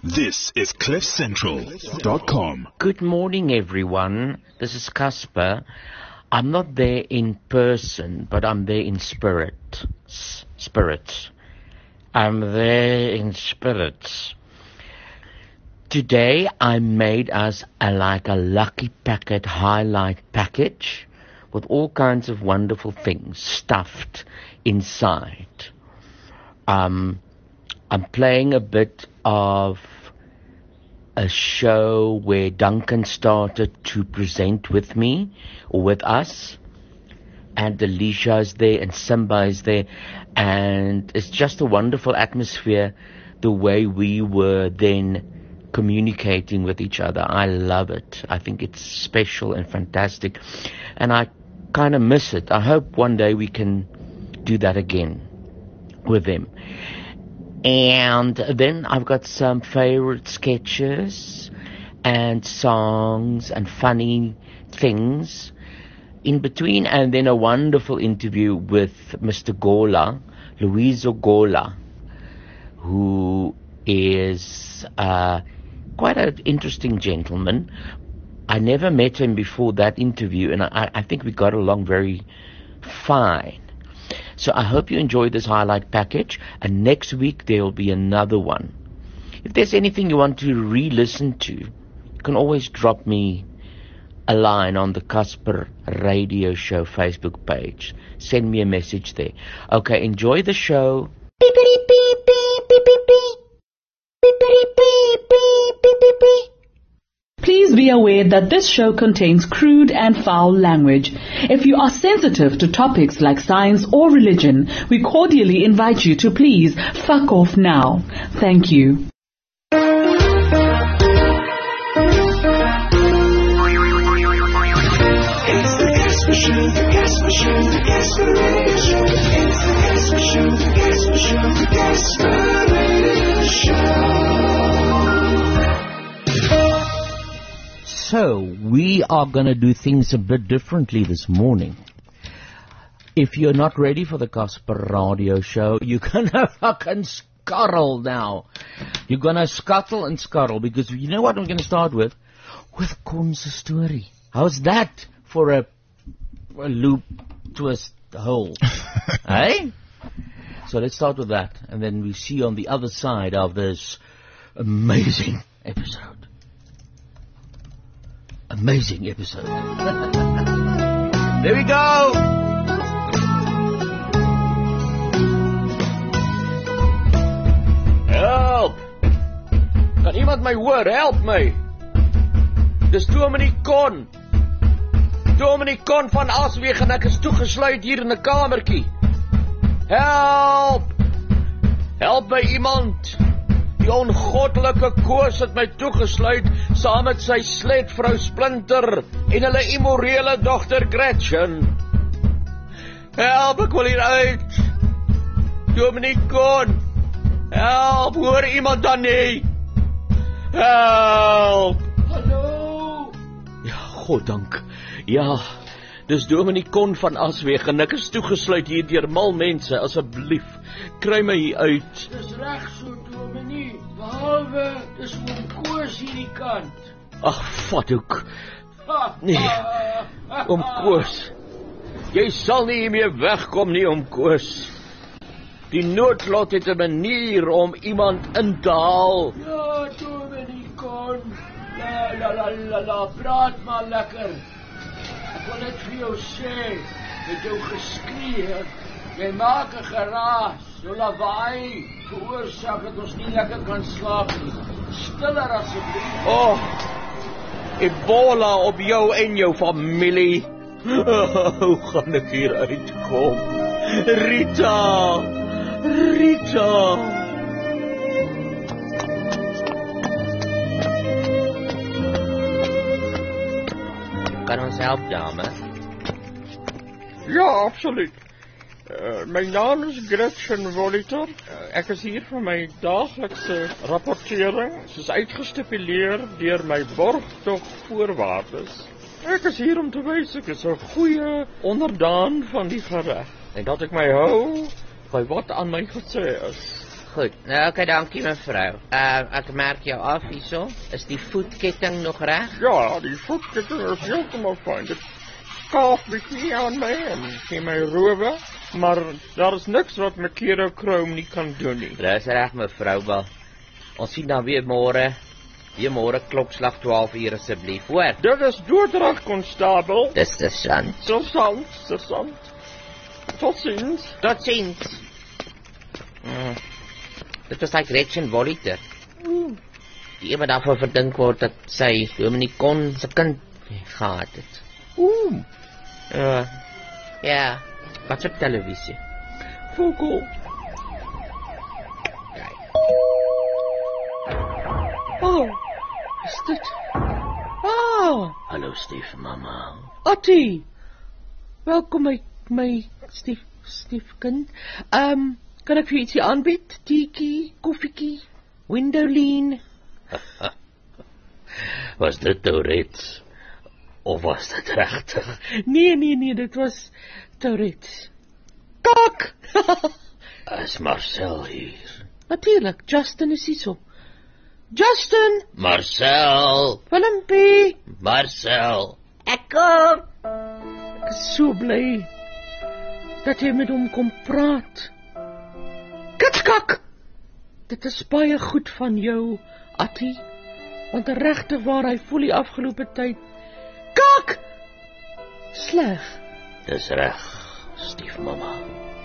This is CliffCentral.com. Good morning, everyone. This is Casper. I'm not there in person, but I'm there in spirit. I'm there in spirits. Today I made us a lucky packet highlight package with all kinds of wonderful things stuffed inside. I'm playing a bit of a show where Duncan started to present with me or with us, and Alicia is there and Simba is there, and it's just a wonderful atmosphere the way we were then communicating with each other. I love it. I think it's special and fantastic, and I kind of miss it. I hope one day we can do that again with them. And then I've got some favorite sketches and songs and funny things in between, and then a wonderful interview with Mr. Gola, Luiso Gola, who is quite an interesting gentleman. I never met him before that interview, and I think we got along very fine. So I hope you enjoy this highlight package, and next week there will be another one. If there's anything you want to re-listen to, you can always drop me a line on the Casper Radio Show Facebook page. Send me a message there. Okay, enjoy the show. Beep, beep, beep, beep, beep, beep, beep. Beep, beep, beep, beep, beep, beep, beep. Please be aware that this show contains crude and foul language. If you are sensitive to topics like science or religion, we cordially invite you to please fuck off now. Thank you. So, we are going to do things a bit differently this morning. If you're not ready for the Casper Radio Show, you're going to fucking scuttle now. You're going to scuttle and scuttle, because you know what I'm going to start with? With Kon's story. How's that for a loop twist hole? Eh? So let's start with that, and then we see on the other side of this amazing episode. Amazing episode. There we go. Help! Kan iemand my hoor? Help my! Dis Dominee Kon. Dominee Kon van Asweg, en ek is toegesluit hier in 'n kamertjie. Help! Help my iemand! Die ongoddelike Koos het my toegesluit saam met sy sletvrou Splinter en hulle immorele dogter Gretchen. Help, ek wil hier uit. Dominee Kon. Help, hoor iemand dan nie? Help. Hallo. Ja, goddank. Ja, dis Dominee Kon van Asweg en ek is toegesluit hier deur mal mense. Asseblief, kry my hier uit. Dis reg so, Dominee. Behalwe, dis oom Koos hierdie kant. Ag, vat ook. Nee, oom Koos. Jy sal nie hiermee wegkom nie, oom Koos. Die noodlot het 'n manier om iemand in te haal. Ja, Dominee Kon. La, praat maar lekker. Ek wil net vir jou sê, met jou geskree, jy maak 'n geraas, jou lawaai veroorsaak dat ons nie lekker kan slaap nie. Stiller asseblief. Oh, Ebola op jou en jou familie. Hoe gaan ek hier uitkom? Rita! Kan ons help, dame? Ja, absoluut. My naam is Gretchen Woliter. Ek is hier vir my daaglikse rapportering, soos uitgestipuleer deur my borgtogvoorwaardes. Ek is hier om te wys ek is 'n goeie onderdaan van die gereg en dat ek my hou by wat aan my gesê is. Goed, nou oké, dankie mevrou. Ek merk jou af hierso. Is die voetketting nog reg? Ja, die voetketting is heeltemal fyn. Dit skaaf bietjie aan my en gee my rowe, maar daar is niks wat Mercurochrome nie kan doen nie. Dis reg mevrou, wel. Ons sien dan weer môre. Weer môre klokslag 12 uur asseblief, hoor. Dit is doodreg, konstabel. Dis sergeant. Sergeant. Tot ziens. Tot ziens. Dit was like Gretchen Voliter. Die iemand daarvoor verdink word dat sy Dominicon se kind gehad het. Ja, wat op televisie. Vogel. Oh, is dit? Hallo stiefmama. Attie, welkom my stiefkind. Kan ek vir ietsie aanbied? Teetjie, koffiekie, windowleen? Was dit Tourette's? Of was dit regtig? Nee, dit was Tourette's. Kak! Is Marcel hier? Natuurlijk, Justin is hier so. Justin! Marcel! Willempie! Marcel! Ek kom! Ek is so bly dat jy met hom kom praat. Kitskak! Dit is baie goed van jou, Attie, want regtig waar hy voel die afgelope tyd. Kak! Sleg. Dis reg, stiefmama.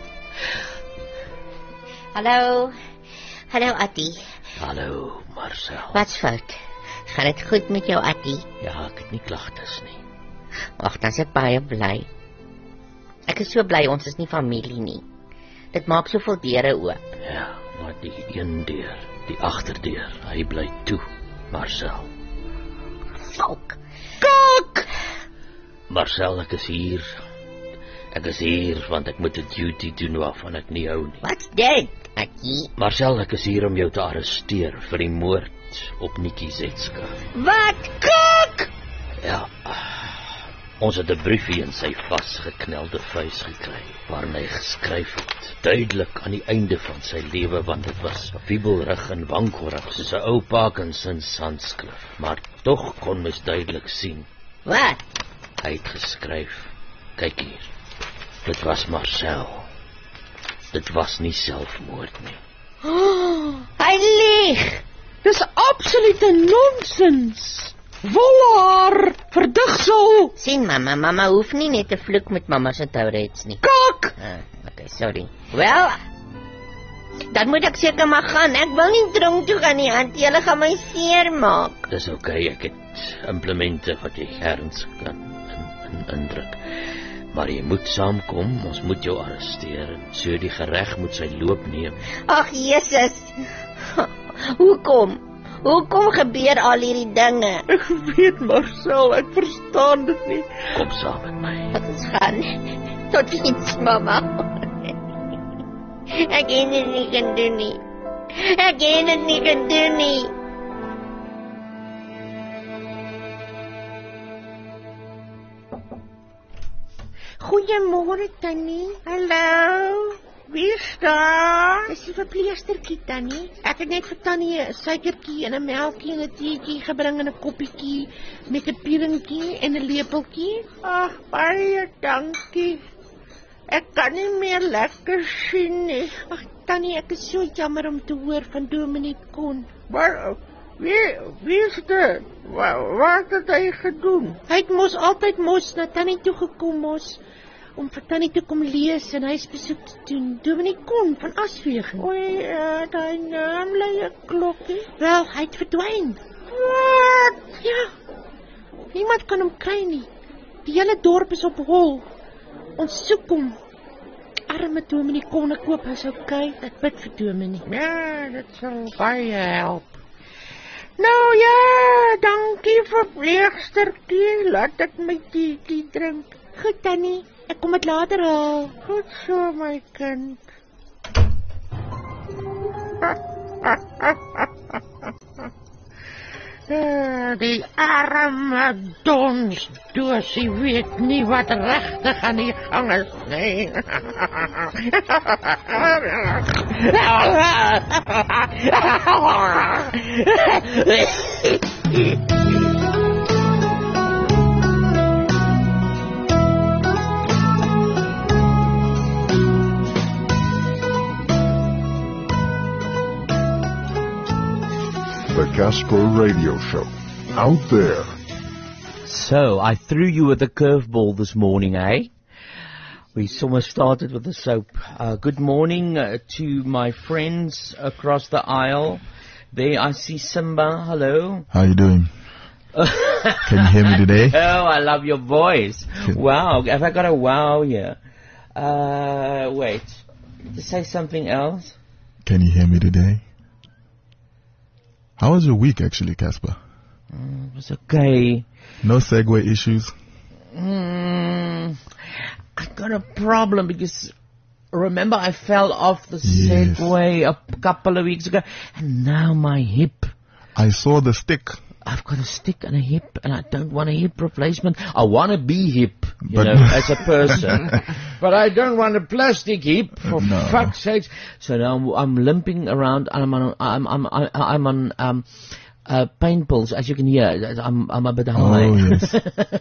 Hallo Attie. Hallo, Marcel. Wat's fout? Gaan dit goed met jou, Attie? Ja, ek het nie klagtes nie. Ag, dan is ek baie bly. Ek is so bly ons is nie familie nie. Dit maak soveel deure oop. Ja, maar die een deur, die agterdeur, hy bly toe, Marcel. Volk. Kak! Marcel, ek is hier. Ek is hier want ek moet 'n duty doen waarvan ek nie hou nie. Wat's dit, Attie? Marcel, ek is hier om jou te arresteer vir die moord op Nikki Zetska. Wat? Kak! Ja. Ons het 'n briefie in sy vasgeknelde vuis gekry waarin hy geskryf het, duidelik aan die einde van sy lewe, want dit was wiebelrig en wankelrig soos 'n ou Parkinson's handskrif, maar tog kon mens duidelik sien. Wat? Hy het geskryf, kyk hier, dit was Marcel. Dit was nie selfmoord nie. Hy lieg! Dis absolute nonsens! Wolaar! Verdigsel! Sien mamma hoef nie net te vloek met mamma se Tourette's nie. Kak! Okay, sorry. Wel, dan moet ek seker maar gaan. Ek wil nie tronk toe gaan nie, Auntie. Hulle gaan my seermaak. Dis okay, ek het implemente wat jy erns kan indruk. Maar jy moet saamkom, ons moet jou arresteer. So die gereg moet sy loop neem. Ag, Jesus. Hoekom gebeur al hierdie dinge? Ek weet, Marcel, ek verstaan dit nie. Kom saam met my. Wat ons gaan. Tot ziens, mamma. Ek kan dit nie kan doen nie. Goeiemôre, Tannie. Hallo, wie is daar? Dis die verpleegstertjie, Tannie. Ek het net vir Tannie 'n suikertjie en 'n melkie en 'n teetjie gebring en 'n koppietjie met 'n pieringkie en 'n lepeltjie. Ag, baie dankie. Ek kan nie meer lekker sien nie. Ag, Tannie, ek is so jammer om te hoor van Dominicon. Maar wie is dit? Wat het hy gedoen? Hy het mos altyd na Tannie toe gekom om vir Tannie te kom lees en huisbesoek te doen. Dominicon van Aswegen. Oei, daai naam lei 'n klokkie. Wel, hy het verdwyn. Wat? Ja. Niemand kan hom kry nie. Die hele dorp is op hol. Ons soek hom. Arme Dominicon, ek hoop hy's okay. Ek bid vir Dominie. Ja, dit sal baie help. Nou ja, dankie verpleegstertjie. Laat ek my teetjie drink. Goed, Tannie. Ek kom dit later haal. Goed so, my kind. Die arme donsdoosie weet nie wat regtig aan die gang is nie. The Casper Radio Show. Out there. So, I threw you with a curveball this morning, eh? We almost started with the soap. Good morning to my friends across the aisle. There I see Simba. Hello. How you doing? Can you hear me today? Oh, I love your voice. Wow. Have I got a wow here? Wait. To say something else? Can you hear me today? How was your week, actually, Casper? It was okay. No segue issues? I got a problem because, remember, I fell off the Yes. Segway a couple of weeks ago, and now my hip. I saw the stick. I've got a stick and a hip, and I don't want a hip replacement. I want to be hip, But- as a person. But I don't want a plastic hip, for No. fuck's sakes. So now I'm limping around, and I'm on pain pills, as you can hear. I'm a bit high. Oh, yes.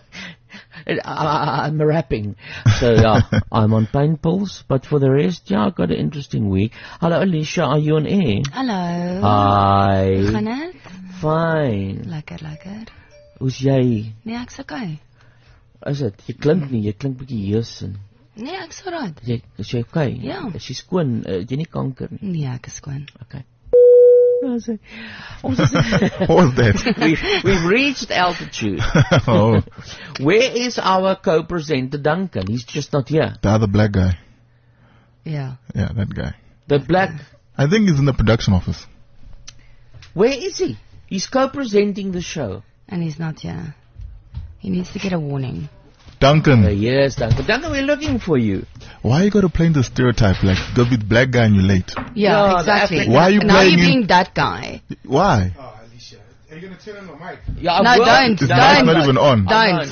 I'm rapping. So, yeah, I'm on pain pills, but for the rest, yeah, I got an interesting week. Hello, Alicia, are you on air? Hallo. Hi. Gaan dit? Fine. Lekker, lekker. Hoe's jy? Nee, ek's okay. Is dit? Jy klink nie, jy klink bietjie heersen. Nee, ek's alright. Is jy okay? Ja. Is jy skoon? Jy nie kanker nie. Nee, ek is skoon. Okay. What was that? We've reached altitude. Oh, Where is our co-presenter Duncan? He's just not here. the other black guy. Ja. Yeah, that guy. The black... I think he's in the production office. Where is he? He's co-presenting the show. And he's not here. He needs to get a warning. Duncan, Yes, Duncan. Duncan, we're looking for you. why you got to play the stereotype? Like, there'll be the black guy and you're late. Yeah, the exactly. African- Why are you Now playing you're him? being that guy. Why? Yeah, No, don't. It's not even on. Don't.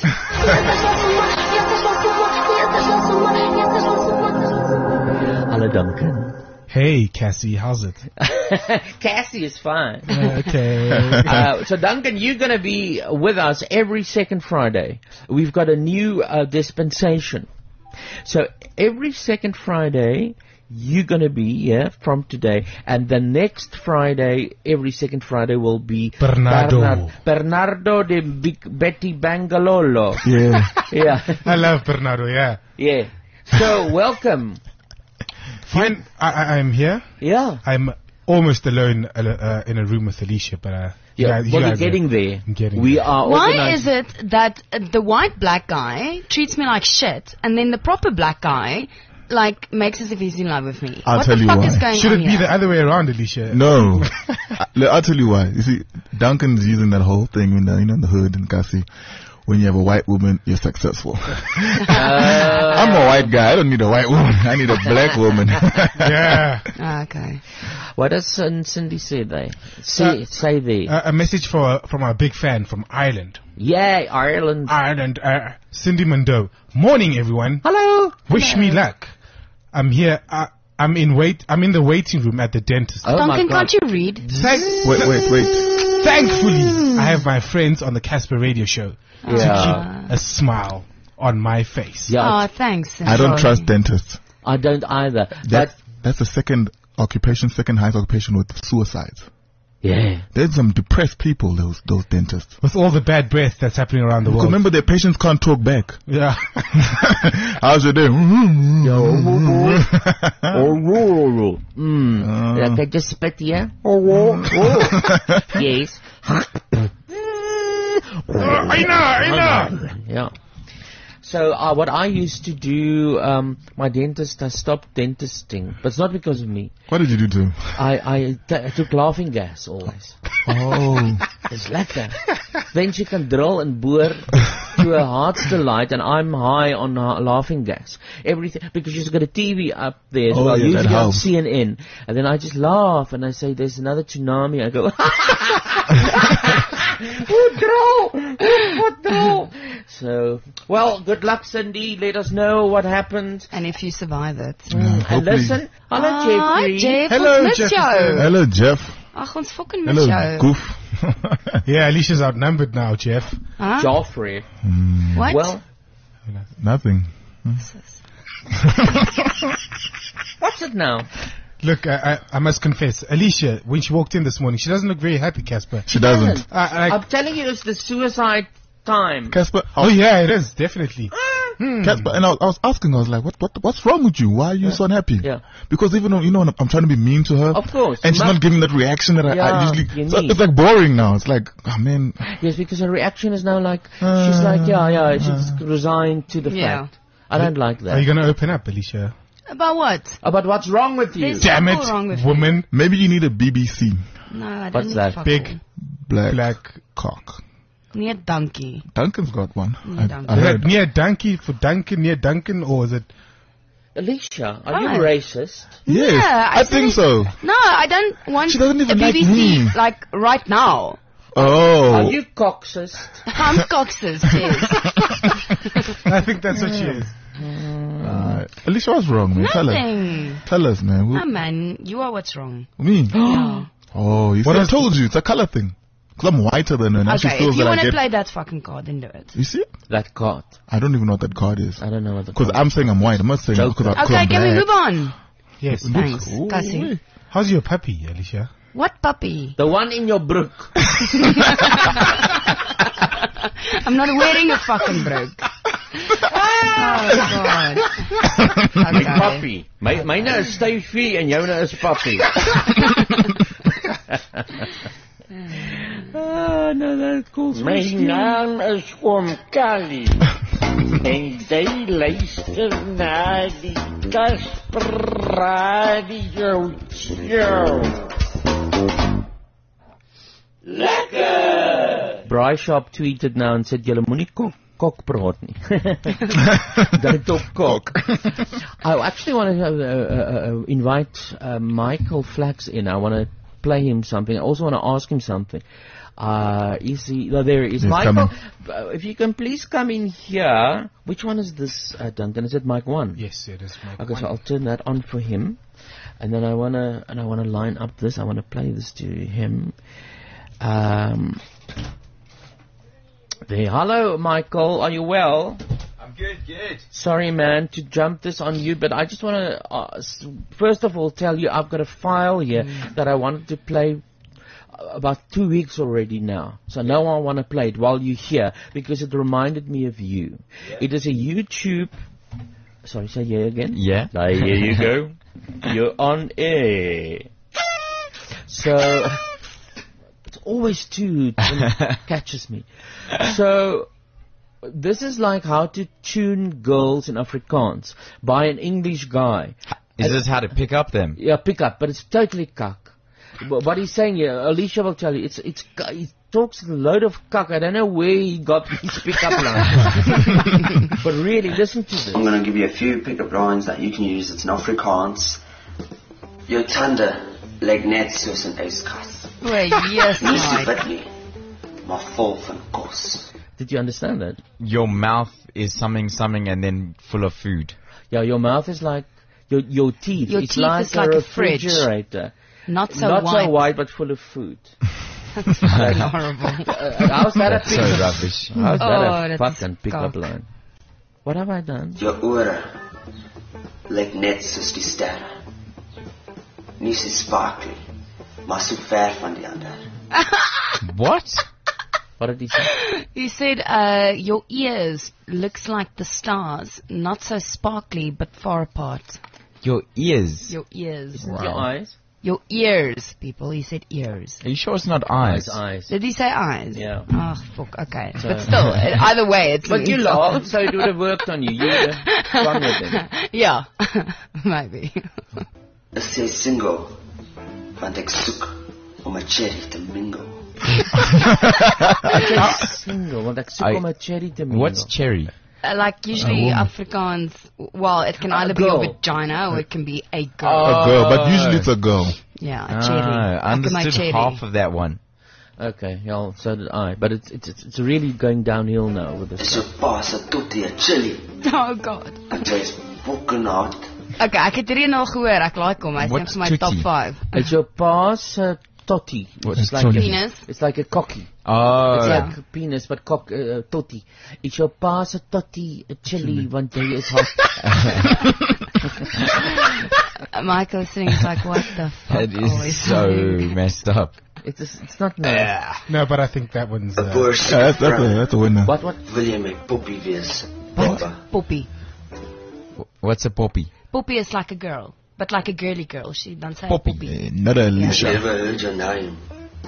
Hello, Duncan. Hey, Cassie, how's it? Cassie is fine. Okay. So Duncan, you're going to be with us every second Friday. We've got a new dispensation. So every second Friday, you're going to be here from today. And the next Friday, every second Friday will be Bernardo. Bernardo de Betty Bangalolo. Yeah. Yeah. I love Bernardo, yeah. Yeah. So welcome. Fine, I'm here. Yeah. I'm almost alone in a room with Alicia, but Yeah. you Well, guys you're are- getting there. I'm getting We there. are Why organized. is it that the white black guy treats me like shit, and then the proper black guy, like, makes as if he's in love with me? I'll what tell the you fuck why. is going Should on it be here? the other way around, Alicia? No. I'll tell you why. You see, Duncan's using that whole thing in the hood in Kasi. When you have a white woman, you're successful. I'm a white guy. I don't need a white woman. I need a black woman. Yeah. Ah, okay. What does Cindy say there? Say there. A message from our big fan from Ireland. Yay, Ireland. Ireland, Cindy Mondeau. Morning, everyone. Hello. Wish me luck. I'm here. I'm in the waiting room at the dentist. Oh my Duncan, God. can't you read? Wait. Thankfully, I have my friends on the Casper Radio Show to Yeah. keep a smile on my face. Yeah, Oh, thanks. I don't trust dentists. I don't either. That's the second highest occupation with suicides. Yeah. There's some depressed people, those dentists. With all the bad breath that's happening around the Because world. remember, their patients can't talk back. Yeah. How's your day? Oh. Can I just spit here? Yes. Yeah. So what I used to do, my dentist, I stopped dentisting, but it's not because of me. What did you do to him? I took laughing gas always. Oh. It's lekker. Then she can drill and boor to her heart's delight, and I'm high on laughing gas. Everything, because she's got a TV up there as Oh, well, yeah, that usually on helps. CNN. And then I just laugh, and I say, there's another tsunami. I go, So, well, good luck, Cindy. Let us know what happened. And if you survive it. And hopefully. listen, hello, Hi, Jeffrey. Jeff. Hello, Ons mis Jeff. jou. Hello, Jeff. Ag, ons fucking mis Hello, jou. Goof. Yeah, Alicia's outnumbered now, Jeff. Huh? Joffrey. What? Well, Nothing. what's it now? Look, I must confess, Alicia, when she walked in this morning, she doesn't look very happy, Casper. She doesn't. I'm telling you, it's the suicide time. Casper, Oh yeah, it is, definitely. Casper, and I was asking, I was like, what's wrong with you? Why are you so unhappy? Yeah. Because even though, I'm trying to be mean to her. Of course. And she's not giving that reaction that I usually. you So need. it's like boring now. It's like, oh man. Yes, because her reaction is now like, she's like, she's resigned to the Yeah. fact. I don't like Are you that. going to open up, Alicia? About what? But what's wrong with you? There's- Damn What's wrong with it, woman. Maybe you need a BBC. No, I don't What's need that? fuck Big all. Black cock. Nee, donkey. Duncan's got one. Nee, Duncan. I Is that heard. near Duncan for Duncan, near Duncan, or is it? Alicia, are you Hi. racist? Yes, Yeah, I think so. No, I don't want She doesn't even a like BBC me. like right now. Oh. Are you coxist? I'm coxers, yes. I think that's what she is. Alicia, what's wrong, man? Nothing. Tell us, man. Oh man, you are what's wrong. Me? Yeah. Oh, you see, I told you, it's a color thing. Because I'm whiter than her. Now she Okay, feels if you that I want to get. play that fucking card, then do it. You see? That card. I don't even know what that card is. I don't know what the Because card I'm saying I'm white. I'm not saying Joker. because Okay, I'm can we black. move on? Yes. Thanks, Ooh, Cassie. wait. How's your puppy, Alicia? What puppy? The one in your brook. I'm not wearing a fucking brook. Oh God. My Okay. puppy. Myne is Stefie en joune is puppy. No, that calls My naam is Oom Kali. En jy luister na die Casper Radio Show. Lekker! Braaishop tweeted now and said, "Julle moenie kok praat nie." Don't talk cock. I actually want to invite Michael Flax in. I want to play him something. I also want to ask him something. Is he? No, there he is. He's Michael, coming. if you can please come in here. Which one is this, Duncan? Is it mic 1? Yes, it is. Okay, so I'll turn that on for him, and then I wanna line up this. I wanna play this to him. There. Hello, Michael. Are you well? I'm good. Sorry, man, to jump this on you, but I just want to first of all tell you I've got a file here that I wanted to play about 2 weeks already now. So now I want to play it while you're here because it reminded me of you. Yeah. It is a YouTube. Sorry, say yeah again. Yeah. Here you go. You're on air. So it's always two when it catches me. So this is like how to tune girls in Afrikaans by an English guy. Is this how to pick up them? Yeah, pick up, but it's totally cuck. But what he's saying here, Alicia will tell you, he talks a load of cuck. I don't know where he got his pickup line. But really, listen to this. I'm going to give you a few pickup lines that you can use. It's in Afrikaans. Jou tande lyk net soos 'n yskas. Wait, yes, Nie so Mike. wit nie, maar vol van kos. Did you understand that? Your mouth is something and then full of food. Yeah, your mouth is like your teeth. Your it's teeth like is like a fridge. refrigerator. Not so Not white. so wide, but full of food. That's fucking horrible. How's that a That's so pickup? rubbish. How's Oh, that a that's fucking pickup cock. line? What have I done? Jou ore lyk net soos die sterre. Nie so sparkly, maar so ver van die ander. What? What did he say? You said your ears looks like the stars, not so sparkly, but far apart. Your ears. Your ears. Isn't your eyes? Your ears, people. He said ears. Are you sure it's not eyes? Eyes. Did he say eyes? Yeah. Oh, fuck. Okay. So- But still, either way, it's But an you insult. laughed, so it would have worked on you. You would have gone with it. Yeah. Maybe. Ek sê single, want ek soek om 'n cherry te mingle. Single, want ek soek om 'n cherry te mingle. What's cherry? Like usually woman. Afrikaans, well, it can either be girl. your vagina or it can be a girl. A girl, but usually it's a girl. Yeah, a cherry. I Look at my understood cherry. half of that one. Okay, yeah, so did I. But it's really going downhill now with this. Is jou pa se toetie 'n chili? Oh God. Want jy is bokkenhard. Okay, ek het hierdie al gehoor. Ek like hom. Hy's een van my top 5. It's your pa's totty. It's like penis. It's like a cocky. Oh. It's like a penis, but totty. It's your pa's totty chili, want jy is hot. Michael listening is like, what the fuck? That is so messed up. It's not nice. No, but I think that one's... that's a winner. What? Wil jy my poppie wees? What? Poppy. What's a poppy? Poppy is like a girl, but like a girly girl. She don't say Poppy. poppy. Not a Alicia. Never heard your name.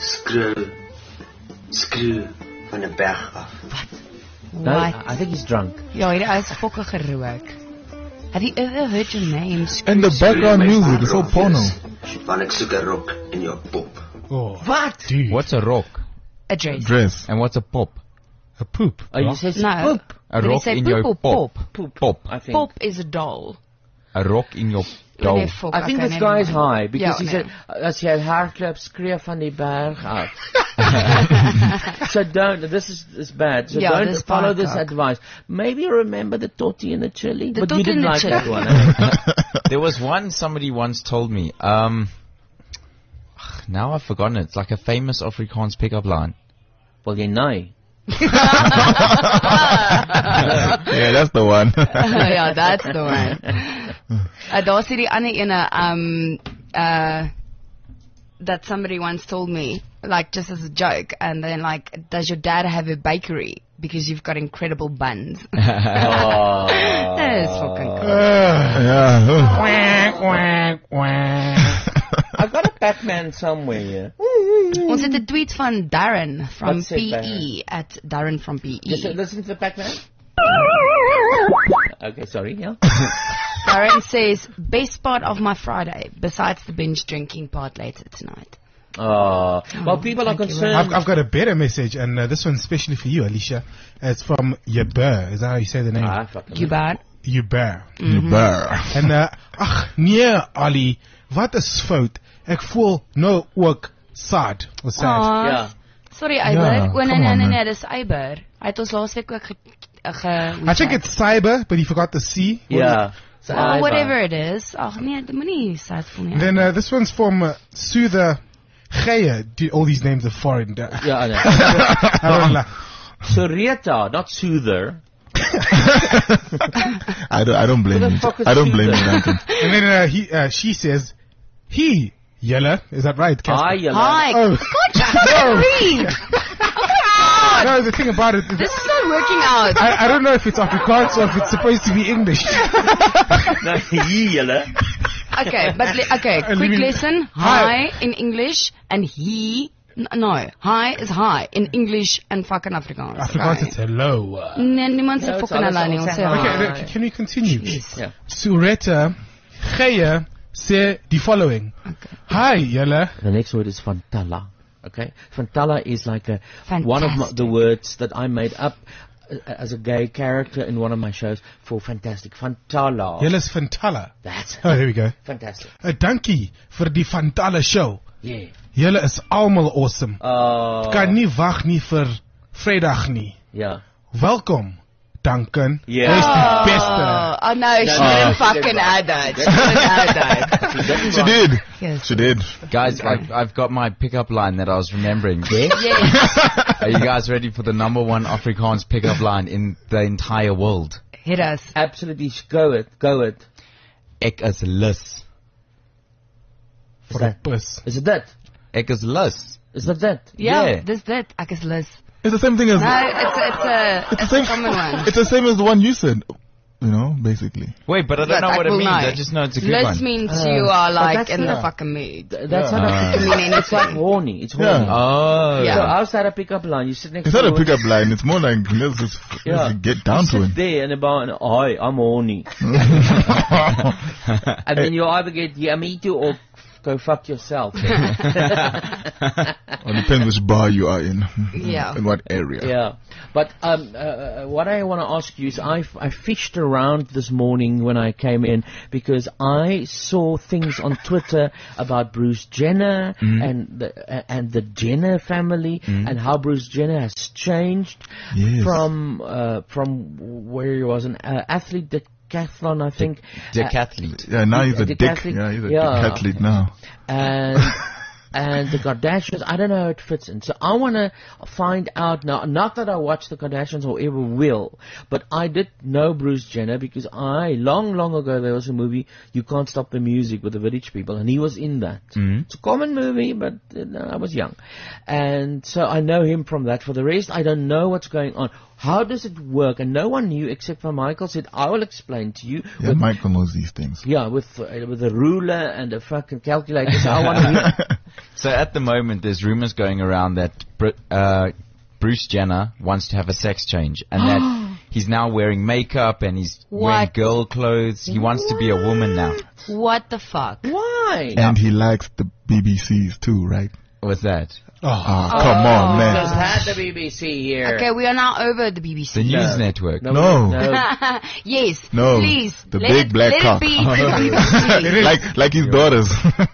Skreeu van 'n berg af. No, I think he's drunk. Ja, hy is fokke gerook. Have you ever heard your name? And the background music is so porno. Want ek soek 'n rok in jou pop. Oh. What? Dude. What's a rock? A dress. And what's a pop? A poop. Oh, you say No. poop. A Did he rock say in poop your or pop. Pop, I think. Pop is a doll. A rock in your Wanneer doll. fok, I think okay, this never guy is mind. high because Ja, he nee. said, as jy hardloop, skree van die berg af. So this is bad. So Yeah, don't this follow bad this cock. advice. Maybe remember the totty and the chili. The But you totty didn't and the like that chili. one. Eh? There was one somebody once told me. Now I've forgotten it. It's like a famous Afrikaans pickup line. Well, jy nee. Yeah, that's the one. Ja, that's the one. Daar sê die ander ene, that somebody once told me, like just as a joke, and then like, does your dad have a bakery? Because you've got incredible buns. That is fucking cool. I've got a Batman somewhere here. Ons het 'n tweet van Darren from Wat sê PE at Darren from PE. Listen to the Batman. Okay, sorry, yeah. Darren says, best part of my Friday, besides the binge drinking part later tonight. Well, people are thank you concerned. I've got a better message, and this one's especially for you, Alicia. It's from Yubur. Is that how you say the name? Yubar. Yubur. Yubur. En ag nee, Ali, wat 'n fout. Ek voel nou ook sad. Of sad. Aw, Yeah. sorry, Eiber. Ja, Oh, come on, man. nee, dis Eiber. Hy het ons laasweek ook I think it's cyber, but he forgot the C. Yeah. So Oh, whatever it is. Ag nee, dit moenie sad voel nie. Then this one's from Soother Geye. All these names are foreign. Yeah, I know. I don't know. Sureta, not soother. I don't blame Who the you. fuck is I don't blame you, Susan? Duncan. And then she says, he, Yella, is that right, Casper? Hi, Yella. Hi. Oh. God, just read. No, the thing about it is This is not working out. I don't know if it's Afrikaans or if it's supposed to be English. No, Yella. Okay, but quick mean, lesson. Hi in English and he. No, hi is hi in English and fucking Afrikaans. Afrikaans is hello. Nee, niemand sê No, it's fucking alles hallo nie. al Ons sê sê hi. hi. Okay, can we continue? Yeah. Sureta Geye say the following. Hi, Yella. The next word is Fantala. Okay, Fantala is like one of Fantastic. the words that I made up as a gay character in one of my shows for fantastic. Fantala. Yella's Fantala. That's Oh, there we go. fantastic. Dankie vir die Fantala show. Yeah. Julle is almal awesome. Kan nie wag nie vir Vrydag nie. Yeah. Welkom, Duncan. Yeah. Jy's die beste. Oh no, she didn't fucking add that. She didn't add that. She did. Yes. She did. Guys, I've got my pickup line that I was remembering. Yes. Are you guys ready for the number one Afrikaans pickup line in the entire world? Hit us. Absolutely. Go it. Go it. Ek is lus. For a bus. Is it that? Ek is lus. Is that? Yeah, this that. Ek is Liz. It's the same thing as... No, it's a common one. It's the same as the one you said. You know, basically. Wait, but I don't know what it means. I just know it's a good Liz one. means you are like that's in the not- fucking mood. That's not a Can mean It's like anything. horny. It's horny. Oh. Yeah. So how's that a pickup line? You sit next It's to not a the- pickup line. It's more like, let's get down you to sit it. there and about, hi, I'm horny. And then you either get yeah, me too or go fuck yourself. Well, depends which bar you are in. Yeah. In what area. Yeah. But what I want to ask you is I fished around this morning when I came in because I saw things on Twitter about Bruce Jenner and the Jenner family and how Bruce Jenner has changed from where he was an athlete, decathlon, I think. Decathlete. Yeah, now he's a decathlete. Yeah, he's a decathlete now. And the Kardashians, I don't know how it fits in. So I want to find out now, not that I watch the Kardashians or ever will, but I did know Bruce Jenner because long ago, there was a movie, You Can't Stop the Music, with the Village People, and he was in that. It's a common movie, but I was young. And so I know him from that. For the rest, I don't know what's going on. How does it work? And no one knew except for Michael said, I will explain to you. Yeah, Michael knows these things. Yeah, with a ruler and a fucking calculator. So I want to hear. So at the moment, there's rumors going around that Bruce Jenner wants to have a sex change, and that he's now wearing makeup and he's wearing girl clothes. He wants to be a woman now. What the fuck? Why? And he likes the BBCs too, right? What's that? Come on, man. Just had the BBC here. Okay, we are now over the BBC. The news network. No. Yes. No. Please. The big black cock. Let it be the BBC. like his daughters.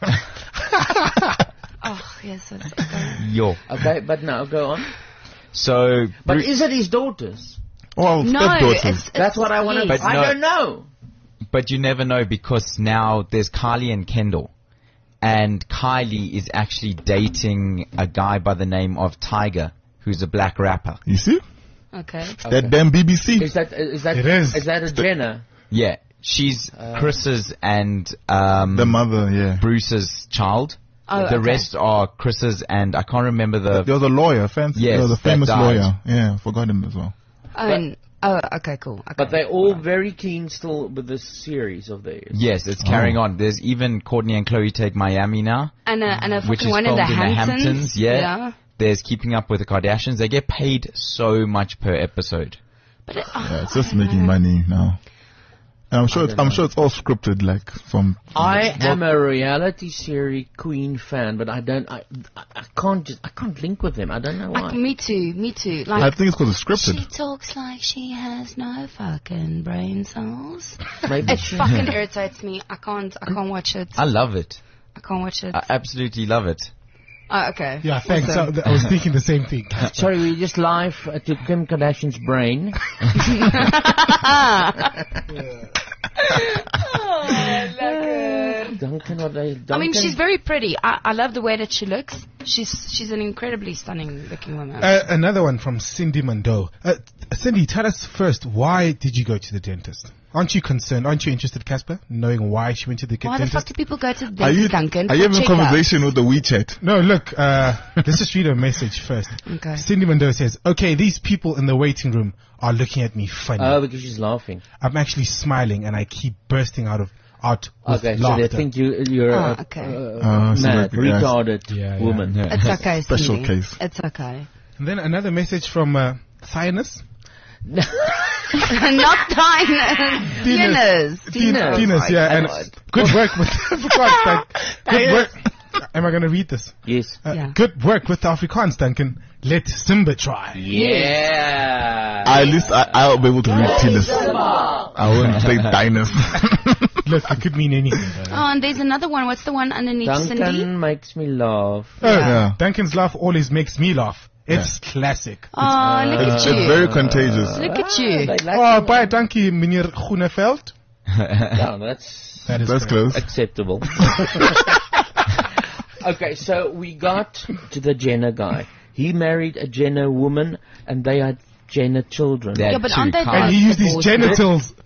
Oh, yes. Yo. Okay, but now go on. So, but is it his daughters? Oh, no, stepdaughters. That's what I want to. I don't know. But you never know because now there's Kylie and Kendall. And Kylie is actually dating a guy by the name of Tiger, who's a black rapper. You see? Okay. That damn BBC. Is that It is. Is that a Jenner? Yeah. She's Chris's and the mother, yeah. Bruce's child. Oh, the rest are Chris's and I can't remember the... There was a lawyer, the famous lawyer. Yeah, forgot him as well. Okay, cool. Okay. But they're all very keen still with this series of theirs. Yes, it's carrying on. There's even Courtney and Chloe Take Miami now. And a which fucking is one in the filmed Hamptons. Yeah. There's Keeping Up with the Kardashians. They get paid so much per episode. But it's just making money now. And I'm sure it's all scripted, like from. I am a reality series queen fan, but I can't link with them. I don't know why. Me too. Like, I think it's because it's scripted. She talks like she has no fucking brain cells. Maybe it fucking irritates me. I can't watch it. I love it. I can't watch it. I absolutely love it. Oh, okay. Yeah, thanks. I was thinking the same thing. Sorry, we just live to Kim Kardashian's brain. Duncan, I mean, she's very pretty. I love the way that she looks. She's an incredibly stunning looking woman. Another one from Cindy Mando. Cindy, tell us first, why did you go to the dentist? Aren't you concerned? Aren't you interested, Casper, knowing why she went to the dentist? Why the fuck do people go to the dentist, Duncan? Are you having a conversation with the WeChat? No, look, let's just read a message first. Okay. Cindy Mando says, okay, these people in the waiting room are looking at me funny. Oh, because she's laughing. I'm actually smiling and I keep bursting out with okay, laughter. so they think you're mad, retarded woman. Yeah. It's okay, Special Cindy. case. It's okay. And then another message from Thynus. Not Tinus. Tinus, yeah. And good work with good work. Am I going to read this? Yes. Good work with the Afrikaans, Duncan. Let Simba try. Yeah. At least I'll be able to read Tinus. I won't say Dinus. Look, it could mean anything. Oh, and there's another one. What's the one underneath Duncan Cindy? makes me laugh. Duncan's laugh always makes me laugh. It's classic. Oh, look at you. It's very contagious. Look at you. Baie dankie, meneer Groeneveld. Yeah, that's close. Acceptable. Okay, so we got to the Jenner guy. He married a Jenner woman, and they had Jenner children. Yeah, but aren't they and he used his genitals.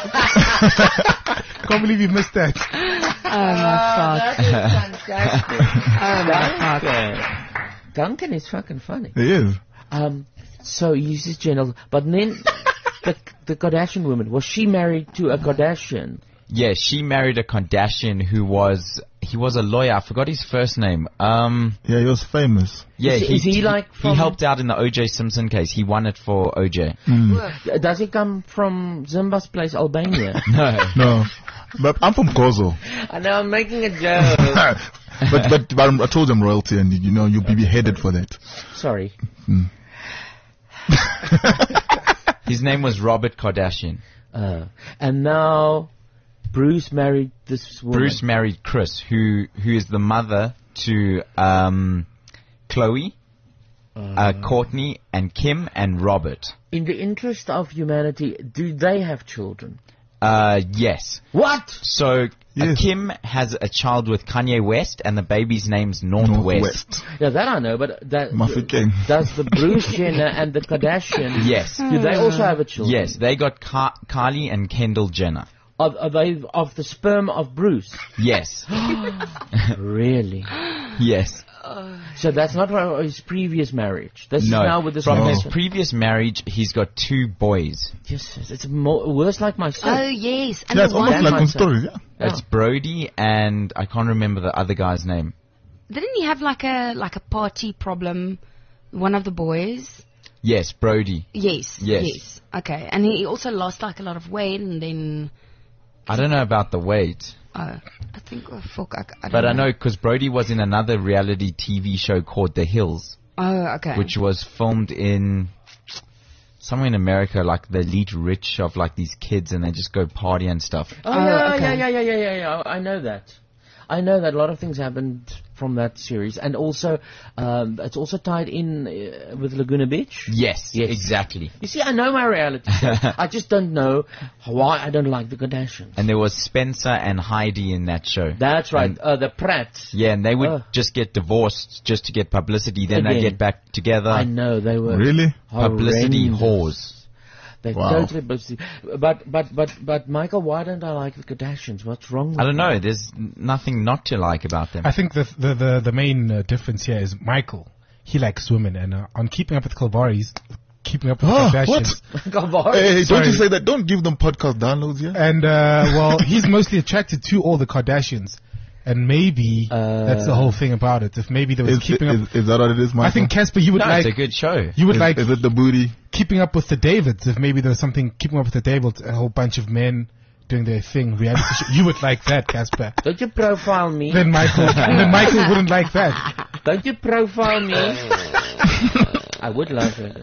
Can't believe you missed that. Oh my fuck. That is fantastic. Oh my fuck. Duncan is fucking funny. He is. So he uses genitals, but then the Kardashian woman, was she married to a Kardashian? Yeah, she married a Kardashian who was he was a lawyer. I forgot his first name. Yeah, he was famous. Yeah, Is he like he from- helped out in the O.J. Simpson case. He won it for O.J. Does he come from Zimba's place, Albania? No. But I'm from Gozo. I know, I'm making a joke. but I told them royalty, and you know you'll be beheaded for that. Sorry. His name was Robert Kardashian. And now Bruce married this woman. Bruce married Chris, who is the mother to Chloe, Courtney, and Kim, and Robert. In the interest of humanity, do they have children? Yes. What? So Kim has a child with Kanye West, and the baby's name's Northwest. Yeah, that I know, but that does the Bruce Jenner and the Kardashian? Yes. Do they also have a children? Yes, they got Kylie and Kendall Jenner. Are they of the sperm of Bruce? Yes. Really? Yes. So that's not from his previous marriage. This is No, now with this from one his person. previous marriage, he's got 2 boys. Yes, it's worse like my son. Oh, yes. And Yeah, the it's almost one, like on stories, yeah. It's Brody, and I can't remember the other guy's name. didn't he have like a party problem? One of the boys? Yes, Brody. Yes. Yes. Okay. And he also lost like a lot of weight, and then... I don't know about the weight. I think... Oh, fuck, I don't But I know because Brody was in another reality TV show called The Hills. Oh, okay. Which was filmed in somewhere in America, like the elite rich of like these kids, and they just go party and stuff. Oh, yeah. I know that. A lot of things happened from that series, and also it's also tied in with Laguna Beach. Yes, exactly. You see, I know my reality show. I just don't know why I don't like the Kardashians. And there was Spencer and Heidi in that show. That's right, And- the Pratts. Yeah, and they would just get divorced just to get publicity. Then they Again. get back together. I know they were Really? Publicity horrendous. whores. They Wow. totally publicity. But Michael, why don't I like the Kardashians? What's wrong with I don't them? know. There's nothing not to like about them. I think the main difference here is Michael. He likes women, and on Keeping Up with Kalbaris, Keeping Up with Kardashians. Hey, don't you Sorry. say that? Don't give them podcast downloads, yeah? And well, he's mostly attracted to all the Kardashians, and maybe that's the whole thing about it. If maybe there was Keeping Up, Is that what it is, Michael? I think Casper, you would No, like. it's a good show. You would is, like Is it the booty? Keeping Up with the Davids. If maybe there was something Keeping Up with the Davids, a whole bunch of men doing their thing, reality show. You would like that, Casper. Don't you profile me? Then Michael wouldn't like that. Don't you profile me? I would love it.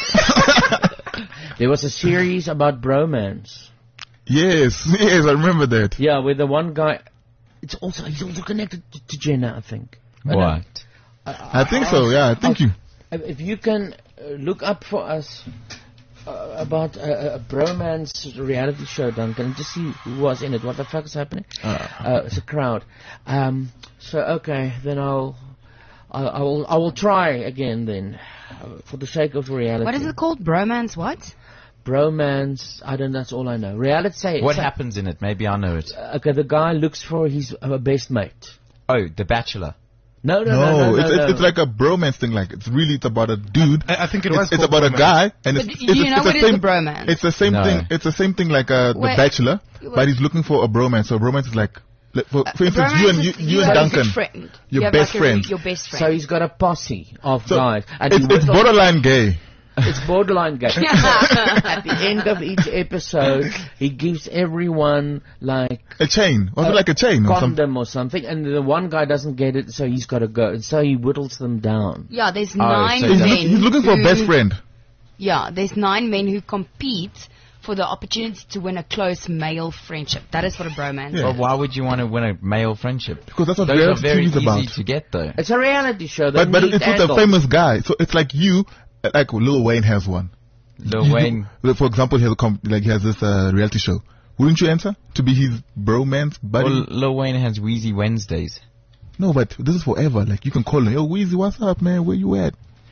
There was a series about bromance. Yes, I remember that. Yeah, with the one guy. He's also connected to Jenna, I think. What? I think so, yeah, I think you. If you can look up for us about a bromance reality show, Duncan, and just see who was in it. What the fuck is happening? It's a crowd. So okay, then I will try again then, for the sake of reality. What is it called? Bromance what? Bromance. I don't. That's all I know. Reality. What happens in it? Maybe I know it. Okay, the guy looks for his best mate. Oh, The Bachelor. No. It's like a bromance thing. Like it's about a dude. I think it was. It's called about a bromance. guy, and But it's you know it's what the is same a bromance? It's the same No. thing. It's the same thing like The Wait, Bachelor, but he's looking for a bromance. So a bromance is like for instance, Bromance is you and have a Duncan, good friend. your You have best like friend. your best friend. So he's got a posse of So guys, and it's borderline gay. It's borderline gay. At the end of each episode, he gives everyone like A chain. Was it like a chain or something? condom or something, and the one guy doesn't get it, so he's got to go. And so he whittles them down. Yeah, there's 9 so men. He's looking for a who- best friend. Yeah, there's 9 men who compete for the opportunity to win a close male friendship. That is what a bromance Yeah. Well, why would you want to win a male friendship? Because that's what Those are reality very TV is easy about. to get, though. It's a reality show. They But need it's with a angles. famous guy. So it's like you, like Lil Wayne has one. Lil Wayne. For example, he has he has this reality show. Wouldn't you enter to be his bromance buddy? Well, Lil Wayne has Wheezy Wednesdays. No, but this is forever. Like you can call him, yo, Weezy, what's up, man? Where you at?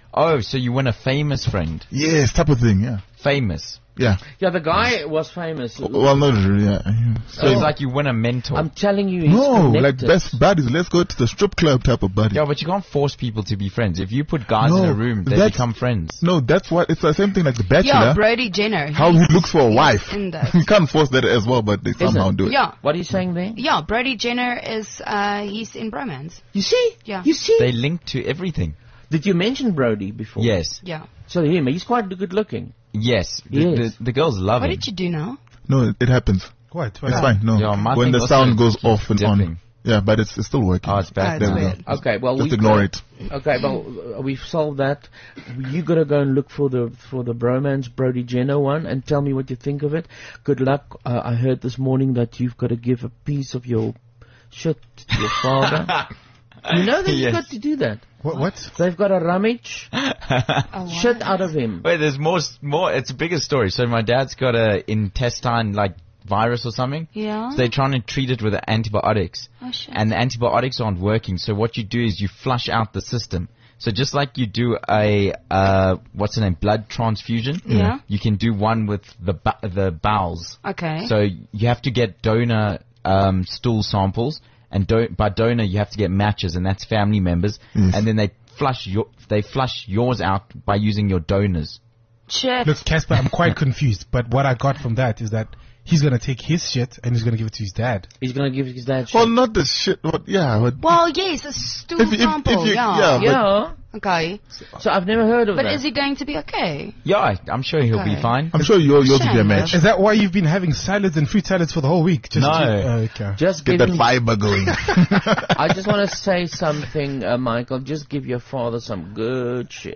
Oh, so you win a famous friend. Yes, type of thing, yeah. Famous. Yeah. Yeah, the guy was famous. Well, not really, yeah. So it's like you win a mentor. I'm telling you, he's No, connected. like best buddies. Let's go to the strip club type of buddy. Yeah, but you can't force people to be friends. If you put guys in a room, they become friends. No, that's what, it's the same thing like The Bachelor. Yeah, Brody Jenner. How he looks for a wife. in that. You can't force that as well, but they somehow do it. Yeah. What are you saying there? Yeah, Brody Jenner is, he's in bromance. You see? Yeah. You see? They link to everything. Did you mention Brody before? Yes. Yeah. So him, he's quite good looking. Yes. Yes. The girls love What him. did you do now? No, it happens. What? It's fine. No, Yeah, my when thing the also sound goes keeps off and dipping. on. Yeah, but it's still working. Oh, it's back. That's There we go. weird. Okay, well, Just ignore it. Okay, well, we've solved that. You gotta go and look for the bromance Brody Jenner one and tell me what you think of it. Good luck. I heard this morning that you've got to give a piece of your shit to your father. You know that you've Yes. got to do that. What? They've got to rummage Oh, shit out of him. Wait, there's more. It's a bigger story. So my dad's got a intestine virus or something. Yeah. So they're trying to treat it with antibiotics. Oh, shit. And the antibiotics aren't working. So what you do is you flush out the system. So just like you do a blood transfusion. Yeah. You can do one with the bowels. Okay. So you have to get donor stool samples, and by donor you have to get matches, and that's family members, and then they flush yours out by using your donors. Shit. Look, Casper, I'm quite confused, but what I got from that is that he's going to take his shit and he's going to give it to his dad. He's gonna give his dad shit. Well, not the shit. But yeah. But Well, yes, a stool If you- sample. yeah, but- Yeah. Okay. So I've never heard of But that. is he going to be okay? Yeah, I'm sure he'll be Okay. fine. I'm sure yours will be a Shame, match. Is that why you've been having salads and fruit salads for the whole week? Just No. okay. Just Get give that him fiber going. I just want to say something, Michael. Just give your father some good shit.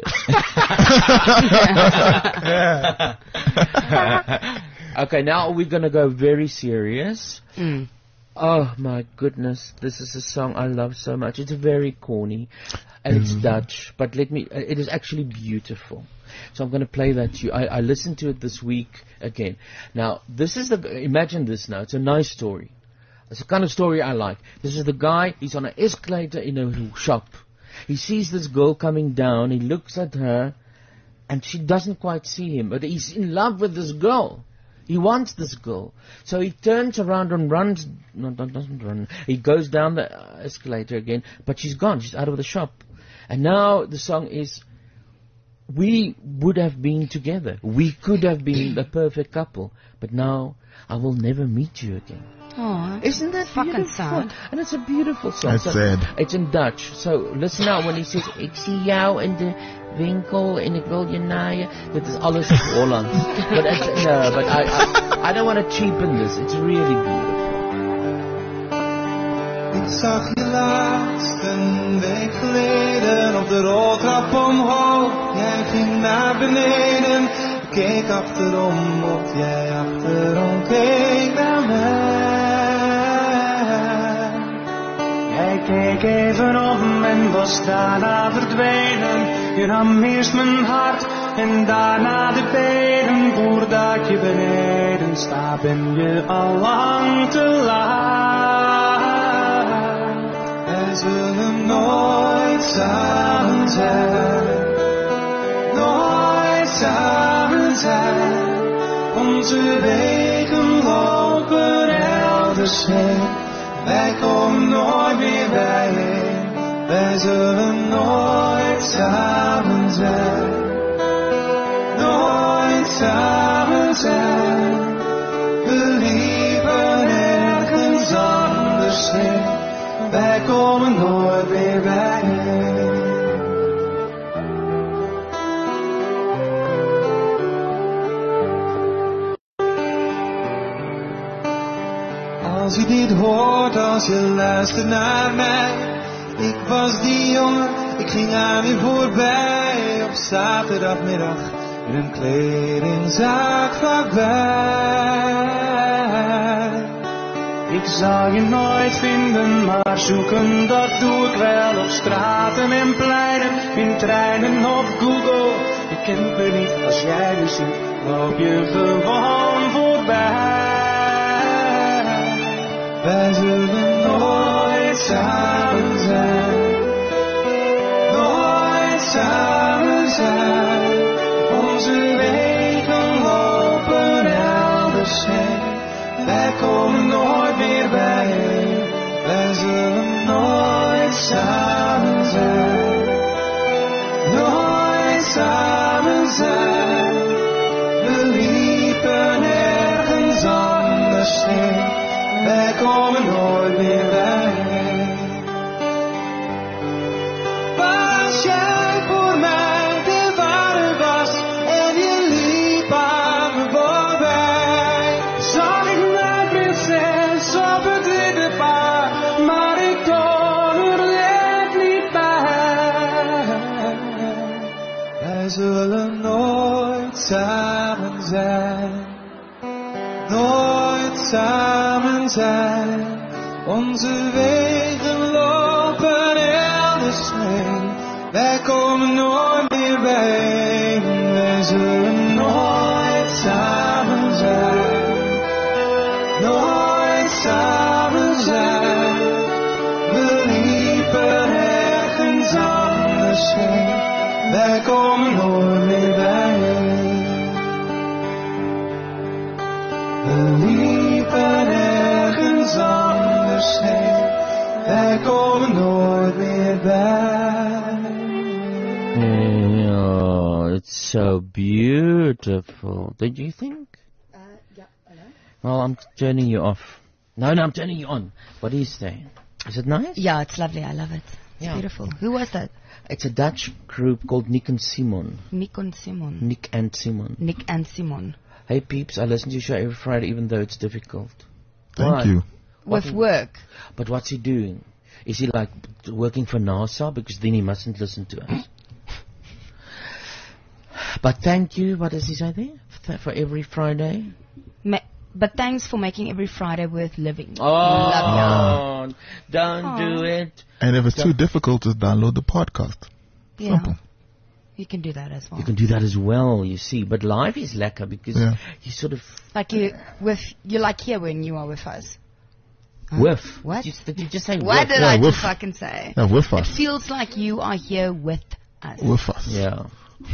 Okay, now we're going to go very serious. Mm. Oh, my goodness. This is a song I love so much. It's very corny, and it's Dutch, but it is actually beautiful. So I'm going to play that to you. I listened to it this week again. Now, imagine this now. It's a nice story. It's the kind of story I like. This is the guy, he's on an escalator in a shop. He sees this girl coming down, he looks at her, and she doesn't quite see him, but he's in love with this girl. He wants this girl. So he turns around and runs, doesn't run, he goes down the escalator again, but she's gone, she's out of the shop. And now the song is, we would have been together. We could have been a perfect couple, but now I will never meet you again. Oh, Isn't that fucking beautiful? sad. And it's a beautiful song. That's sad. It's in Dutch. So listen now when he says, ik zie jou in de winkel en ik wil je naaien. Dit is alles Hollands. But I don't want to cheapen this. It's really beautiful. Ik zag je laatst een week geleden op de roltrap omhoog. Jij ging naar beneden. Ik keek achterom of jij achterom keek naar mij. Jij keek even om en was daarna verdwenen. Je nam eerst mijn hart en daarna de benen. Voordat je beneden staat ben je al lang te laat. Wij zullen nooit samen zijn. Nooit samen zijn. Onze wegen lopen elders heen. Wij komen nooit meer bijeen. Wij zullen nooit samen zijn. Nooit samen zijn. We liepen ergens anders heen. Wij komen nooit meer bijeen. Als je dit hoort, als je luistert naar mij. Ik was die jongen, ik ging aan u voorbij. Op zaterdagmiddag in een kledingzaak vlakbij. Ik zal je nooit vinden, maar zoeken dat doe ik wel. Op straten en pleinen, in treinen of Google. Je kent me niet, als jij me ziet, loop je gewoon voorbij. Wij zullen nooit samen zijn. Nooit samen wij komen nooit meer bij. Was jij voor mij de ware was en je liep aan me voorbij, zag ik mijn prinses op het witte paard, maar ik kon er echt niet bij. Wij zullen nooit samen zijn, nooit samen zijn. Onze wegen lopen elders heen. Wij komen nooit meer bijeen. Wij zullen nooit samen zijn, nooit samen zijn. We liepen ergens anders heen. Wij komen nooit meer bijeen. We liepen ergens anders heen. Wij komen nooit meer bij. Oh, it's so beautiful. Don't you think? Yeah, hello? Well, I'm turning you off. No, I'm turning you on. What do you say? Is it nice? Yeah, it's lovely. I love it. It's beautiful. Who was that? It's a Dutch group called Nick and Simon. Nick and Simon. Nick and Simon. Nick and Simon. Hey peeps, I listen to your show every Friday even though it's difficult. Thank you. With work. But what's he doing? Is he like working for NASA? Because then he mustn't listen to us. But thank you, what does he say there? For every Friday? But thanks for making every Friday worth living. Oh, don't do it. And if it's too difficult, just download the podcast. Yeah. Simple. You can do that as well. You can do that as well, you see. But live is lekker because you sort of... Like you're like here when you are with us. With? What? Did you just say What with? did I just fucking say? Yeah, with us. It feels like you are here with us. With us. Yeah.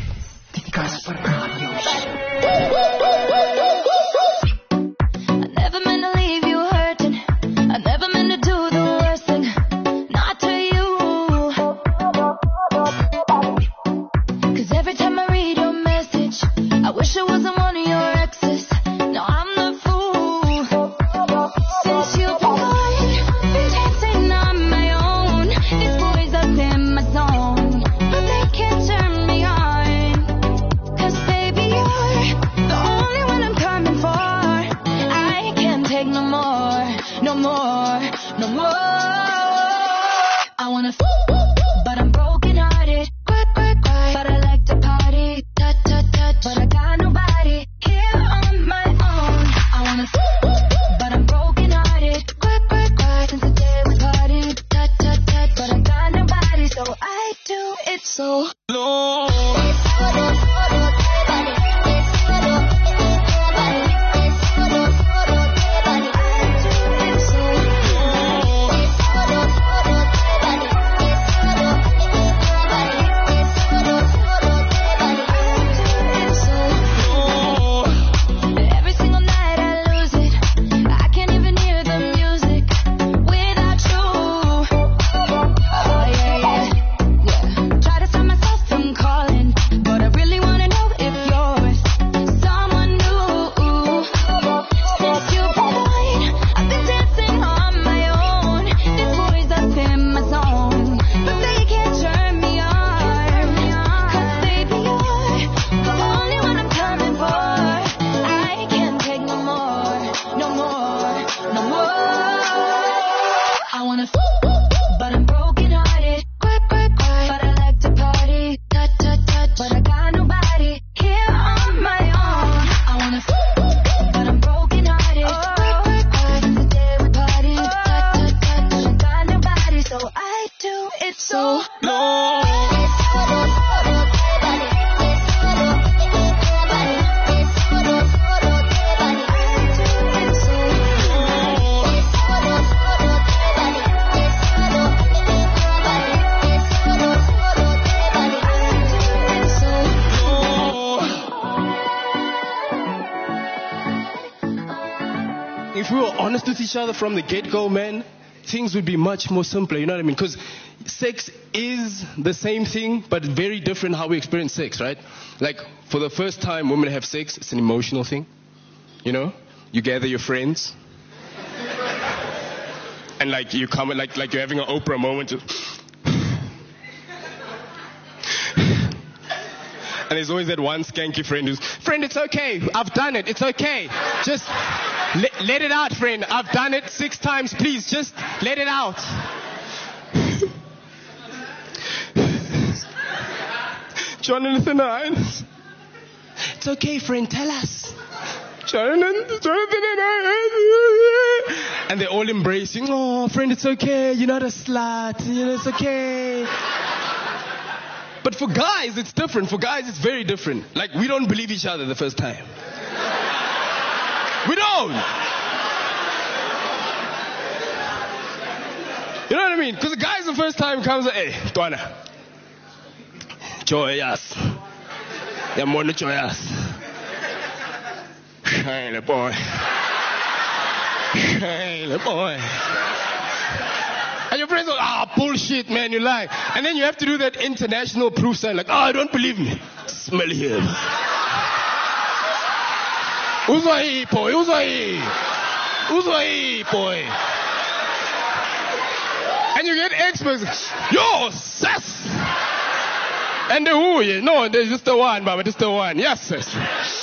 I never meant to leave you hurting. I never meant to do the worst thing. Not to you. 'Cause every time I read your message, I wish I wasn't one of your exes. No, I'm the fool. Since you've been gone, been dancing on my own. These boys up in my zone, but they can't turn me on. 'Cause baby, you're the only one I'm coming for. I can't take no more, no more, no more. I wanna but I'm broken hearted. But I like to party, touch, but I got nobody here on my own. I wanna but I'm broken hearted. Since the day we partied, touch, but I got nobody, so I do it so low. Every single night I lose it. I can't even hear the music without you. Oh yeah. Try to stop myself from calling, but I really wanna know if you're someone new. Since you've been gone, I've been dancing on my own. These boys up in my zone, but they can't turn me on. 'Cause baby, you're the only one I'm coming for. I can't take no more, no more, no more. I wanna but I'm broken hearted. But I like to party, touch, but I got nobody here on my own. I wanna but I'm broken hearted. Since the day we partied, touch, but I got nobody, so I do it so low. If we were honest with each other from the get-go, man, things would be much more simpler, you know what I mean? Because sex is the same thing, but very different how we experience sex, right? Like, for the first time women have sex, it's an emotional thing, you know? You gather your friends. and like you come like you're having an Oprah moment. And there's always that one skanky friend who's, friend, it's okay. I've done it. It's okay. Just let it out, friend. I've done it 6 times. Please, just let it out. Jonathan and I. It's okay, friend. Tell us. Jonathan and I. And they're all embracing. Oh, friend, it's okay. You're not a slut. You know, it's okay. But for guys, it's different. For guys, it's very different. Like, we don't believe each other the first time. We don't. You know what I mean? Because the guys the first time comes, hey, Tuana. Joyous. You're more than joyous. Shine, boy. Shine, boy. And your friends go, bullshit, man, you lie. And then you have to do that international proof sign, like, don't believe me. Smell him. Uzwai, boy, uzwai. Uzwai, boy. And you get experts, yo, sis. And the who, yeah. No, there's just the one, Baba, just the one. Yes, sis.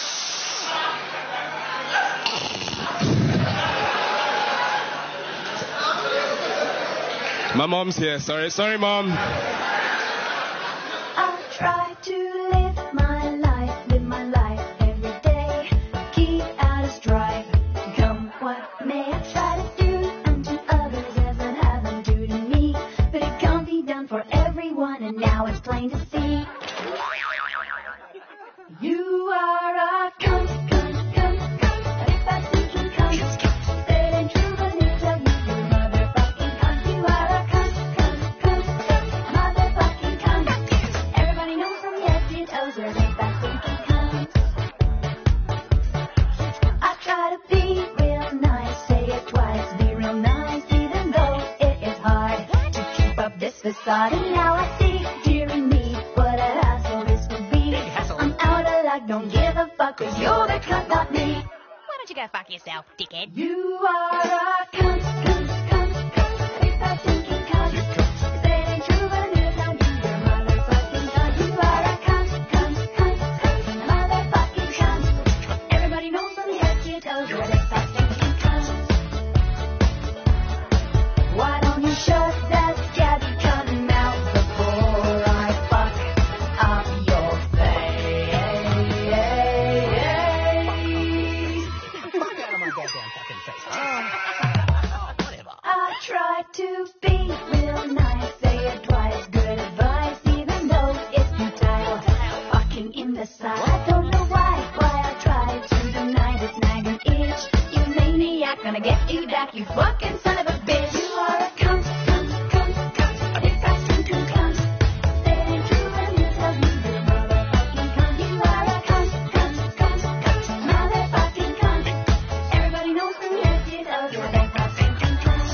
My mom's here. Sorry, Mom. I try to live my life every day. Keep out of strife, come what may. I try to do unto others as I have them do to me. But it can't be done for everyone, and now it's plain to see. You are a cunt. If I think you cunt, that ain't true, but it's a you motherfucking cunt. You are a cunt, motherfucking cunt. Everybody knows from head to toes that ain't that thinking cunt. I try to be real nice, say it twice, be real nice, even though it is hard to keep up this facade. And now I see, dearie me, what a hassle this would be. I'm out of luck, don't give a fuck, 'cause you're the cunt, not me. Why don't you go fuck yourself, dickhead? You are a cunt. If I think you cunt, that ain't true, but it is now you're motherfucking cunt. You are a cunt, motherfucking cunt. Everybody knows from head to toes that it's that thinking cunt. Why don't you shut that scabby cunt mouth before I fuck up your face? I try to be real nice, say it twice, good advice, even though it's futile. Fucking in the side, I don't know why I try to deny this nagging itch. You maniac, gonna get you back, you fucking son of a bitch. You are a cunt. If I think you cunt, that ain't true, and you tell me you're a motherfucking cunt. You are a cunt, motherfucking cunt. Everybody knows from head to toes you're that thinking cunt.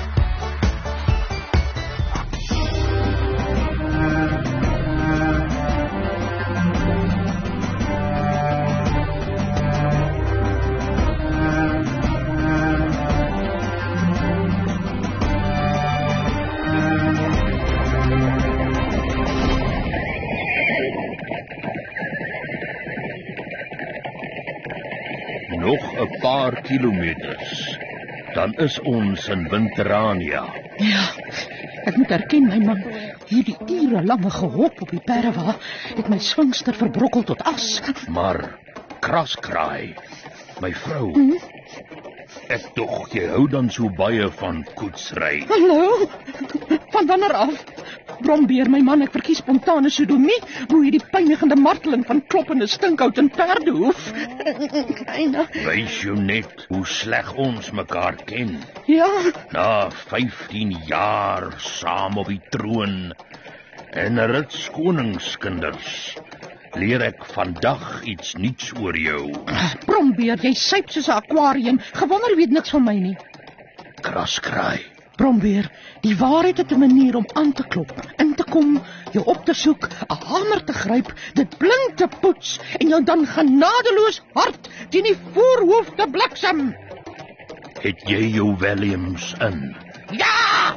Nog 'n paar kilometers, dan is ons in Winterania. Ja, ek moet erken, my man, hierdie urelange gehop op die perwa het my swingster verbrokkel tot as. Maar, Kraskraai, my vrou, ek dog jy hou dan so baie van koetsry. Hallo? Van wanneer af? Brombeer, my man, ek verkies spontane sodomie, hoe hierdie pynigende marteling van kloppende stinkhout en perdehoef. Wys jou net hoe sleg ons mekaar ken. Ja. Na 15 jaar saam op die troon en 'n rits koningskinders, leer ek vandag iets nuuts oor jou. Brombeer, jy suip soos 'n aquarium, gewonder weet niks van my nie. Kraskraai. Brombeer, die waarheid het 'n manier om aan te klop, in te kom, jou op te soek, 'n hamer te gryp, dit blind te poets en jou dan genadeloos hard teen die voorhoof te bliksem. Het jy jou Williams in Ja!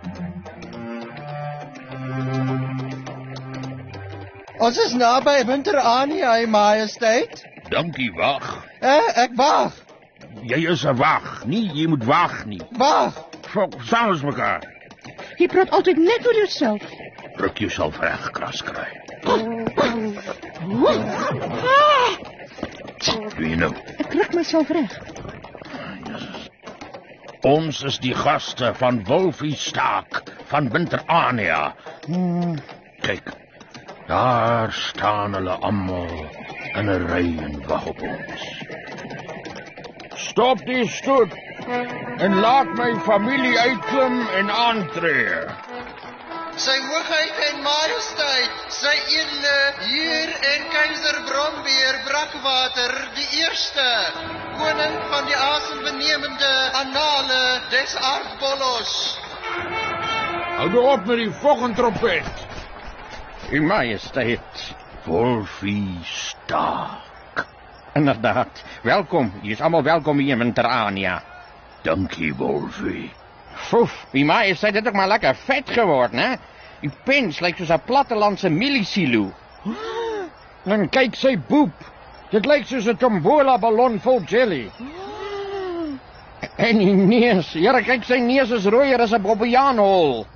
Ons is naby Winterania, Majesteit. Dankie, wag. Ek wag. Jy is 'n wag. Nee, jy moet wag nie. Wag. Saam ons mekaar. Jy praat altyd net oor jouself. Druk jouself reg, Kraskry. Doe jy nou? Ek ruk myself reg. Ons is die gaste van Wolfie Staak van Winterania. Kyk, daar staan hulle almal in 'n ry en wag op ons. Stop die stoet en laat my familie uitklim en aantree. Sy hoogheid en majesteit, sy edele heer en keiser Brombeer Brakwater die eerste, koning van die asembenemende annale des aardbollos. Hou nou op met die volgentrompet. Uw Majesteit, Wolfie Staak. Inderdaad, welkom. Je is allemaal welkom hier in Winterania. Dankie, Wolfie. Foef, Uw Majesteit is ook maar lekker vet geworden, hè? Uw pens lijkt zoals een plattelandse millisilo. En kijk, sy boep. Dit lijkt zoals een tombola-ballon vol jelly. En die neus, ja, kijk, zijn neus is rooier als een bobbejaanhol.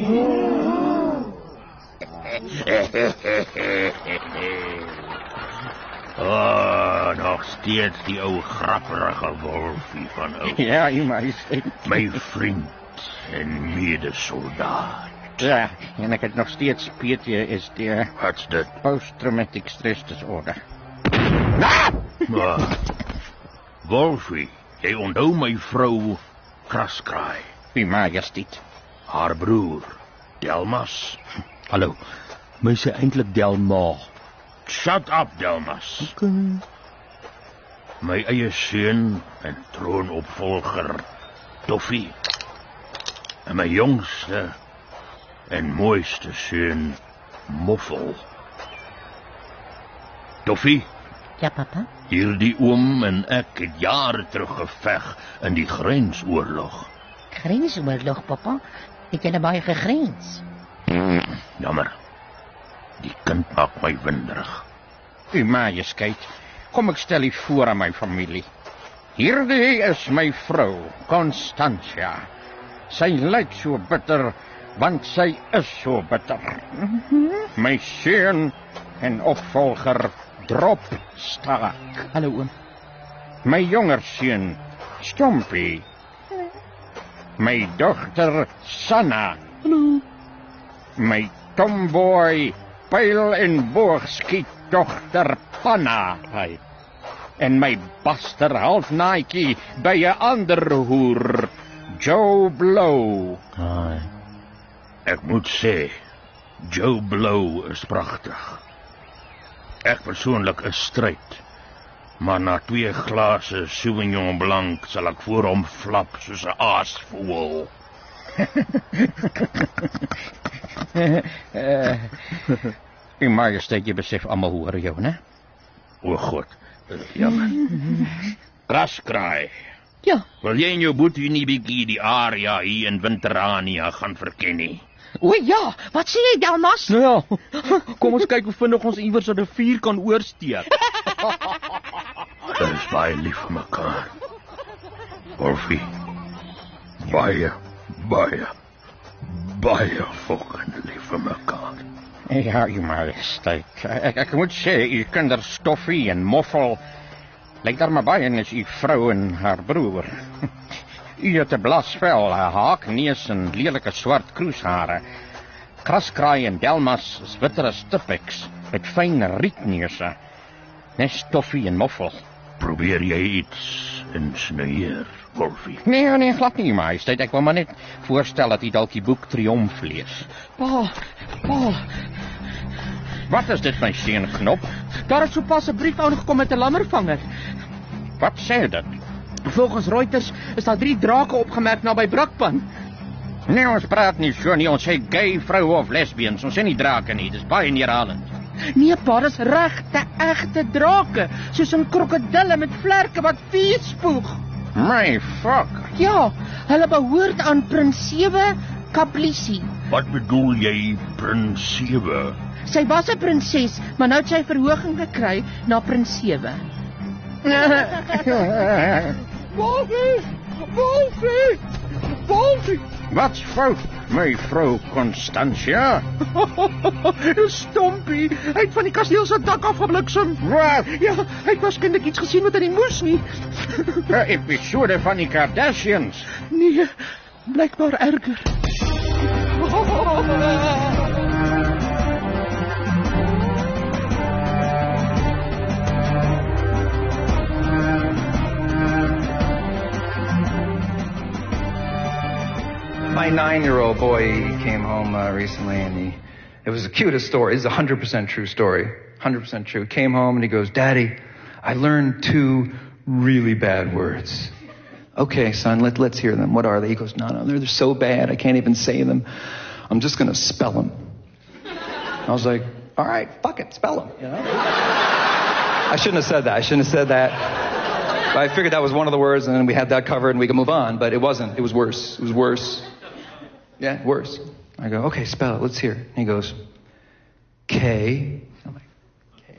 Nog steeds die ou grapperige Wolfie van ou. Ja, Uw Majesteit. My vriend en medesoldaat. Ja, en ik heb nog steeds PTSD. Wat's dit? Post-traumatic stress disorder. Maar, Wolfie, jy onthou my vrou Kraskry. Uw Majesteit. Haar broer, Delmas. Hallo, my sê eintlik Delma. Shut up, Delmas. Okay. My eie seun en troonopvolger, Toffie. En my jongste en mooiste seun, Moffel. Toffie? Ja, papa? Hierdie oom en ek het jare terug geveg in die grensoorlog. Grensoorlog, papa? Het jy baie gegrens? Jammer. Die kind maak my winderig. Uw Majesteit, kom ik stel u voor aan mijn familie. Hierdie is mijn vrouw, Constantia. Sy lyk so bitter, want sy is so bitter. My seun en opvolger, Drop Staak. Hallo oom. My jonger seun, Stompie. My dochter, Sanna. Hallo. My tomboy, pyl en boogskietdochter, Panna. En my baster halfnaaitjie by 'n ander hoer, Joe Blow. Ek moet sê, Joe Blow is pragtig. Ek persoonlik is stryd, maar na 2 glase Sauvignon Blanc sal ek voor hom flap soos 'n aasvoël. Uw Majesteit, je beseft allemaal hoe er jou, né? O God, jammer. Kraskry. Ja. Wil jy en jou boetie nie bietjie die area hier in Winterania gaan verken nie? O ja, wat sê jy, Delmas? Nou ja, kom ons kyk hoe vinnig ons iewers 'n rivier kan oorsteek. Dit is baie lief vir mekaar. Wolfie, baie fucking lief vir mekaar. Ja, Uw Majesteit. Ek moet sê, uw kinders Stoffie en Moffel lyk daar maar baie as uw vrou en haar broer. U het 'n blasvel, 'n haakneus en lelike swart kroeshare. Kraskry en Delmas is witter as Tipex, met fyn rietneuse. Net Stoffie en Moffel. Probeer jy iets insinueer, Wolfie? Nee, glad nie, Uw Majesteit. Ek wil maar net voorstel dat u dalk die boek Triomf lees. Pa. Wat is dit, my steenknop? Daar het sopas 'n brief aangekom met 'n lammervanger. Wat sê dit? Volgens Reuters is daar 3 drake opgemerk naby Brakpan. Nee, ons praat nie so nie. Ons sê gay vroue of lesbians. Ons sê nie drake nie. Dis baie neerhalend. Nee, pa, dis regte, egte drake, soos 'n krokodille met vlerke wat vuur spoeg. My fuck. Ja, hulle behoort aan Prins Sewe Kaplisie. Wat bedoel jy, Prins Sewe? Sy was 'n prinses, maar nou het sy verhoging gekry na Prins Sewe. Wolfie! Wolfie! Wolfie! Wat's fout, mevrou Constantia? Stompie, hy het van die kasteel se dak afgebliksem. Wat? Ja, hy het waarskynlik iets gesien wat hy nie moes nie. 'n Episode van die Kardashians. Nee, blykbaar erger. My 9-year-old boy, he came home recently, and it was the cutest story. It's a 100% true story. 100% true. He came home and he goes, Daddy, I learned 2 really bad words. Okay, son, let's hear them. What are they? He goes, no, they're so bad, I can't even say them. I'm just going to spell them. I was like, all right, fuck it, spell them, you know? I shouldn't have said that. But I figured that was one of the words, and then we had that covered, and we could move on. But it wasn't. It was worse. It was worse. Yeah, worse. I go, okay, spell it. Let's hear it. And he goes, K. I'm like, K.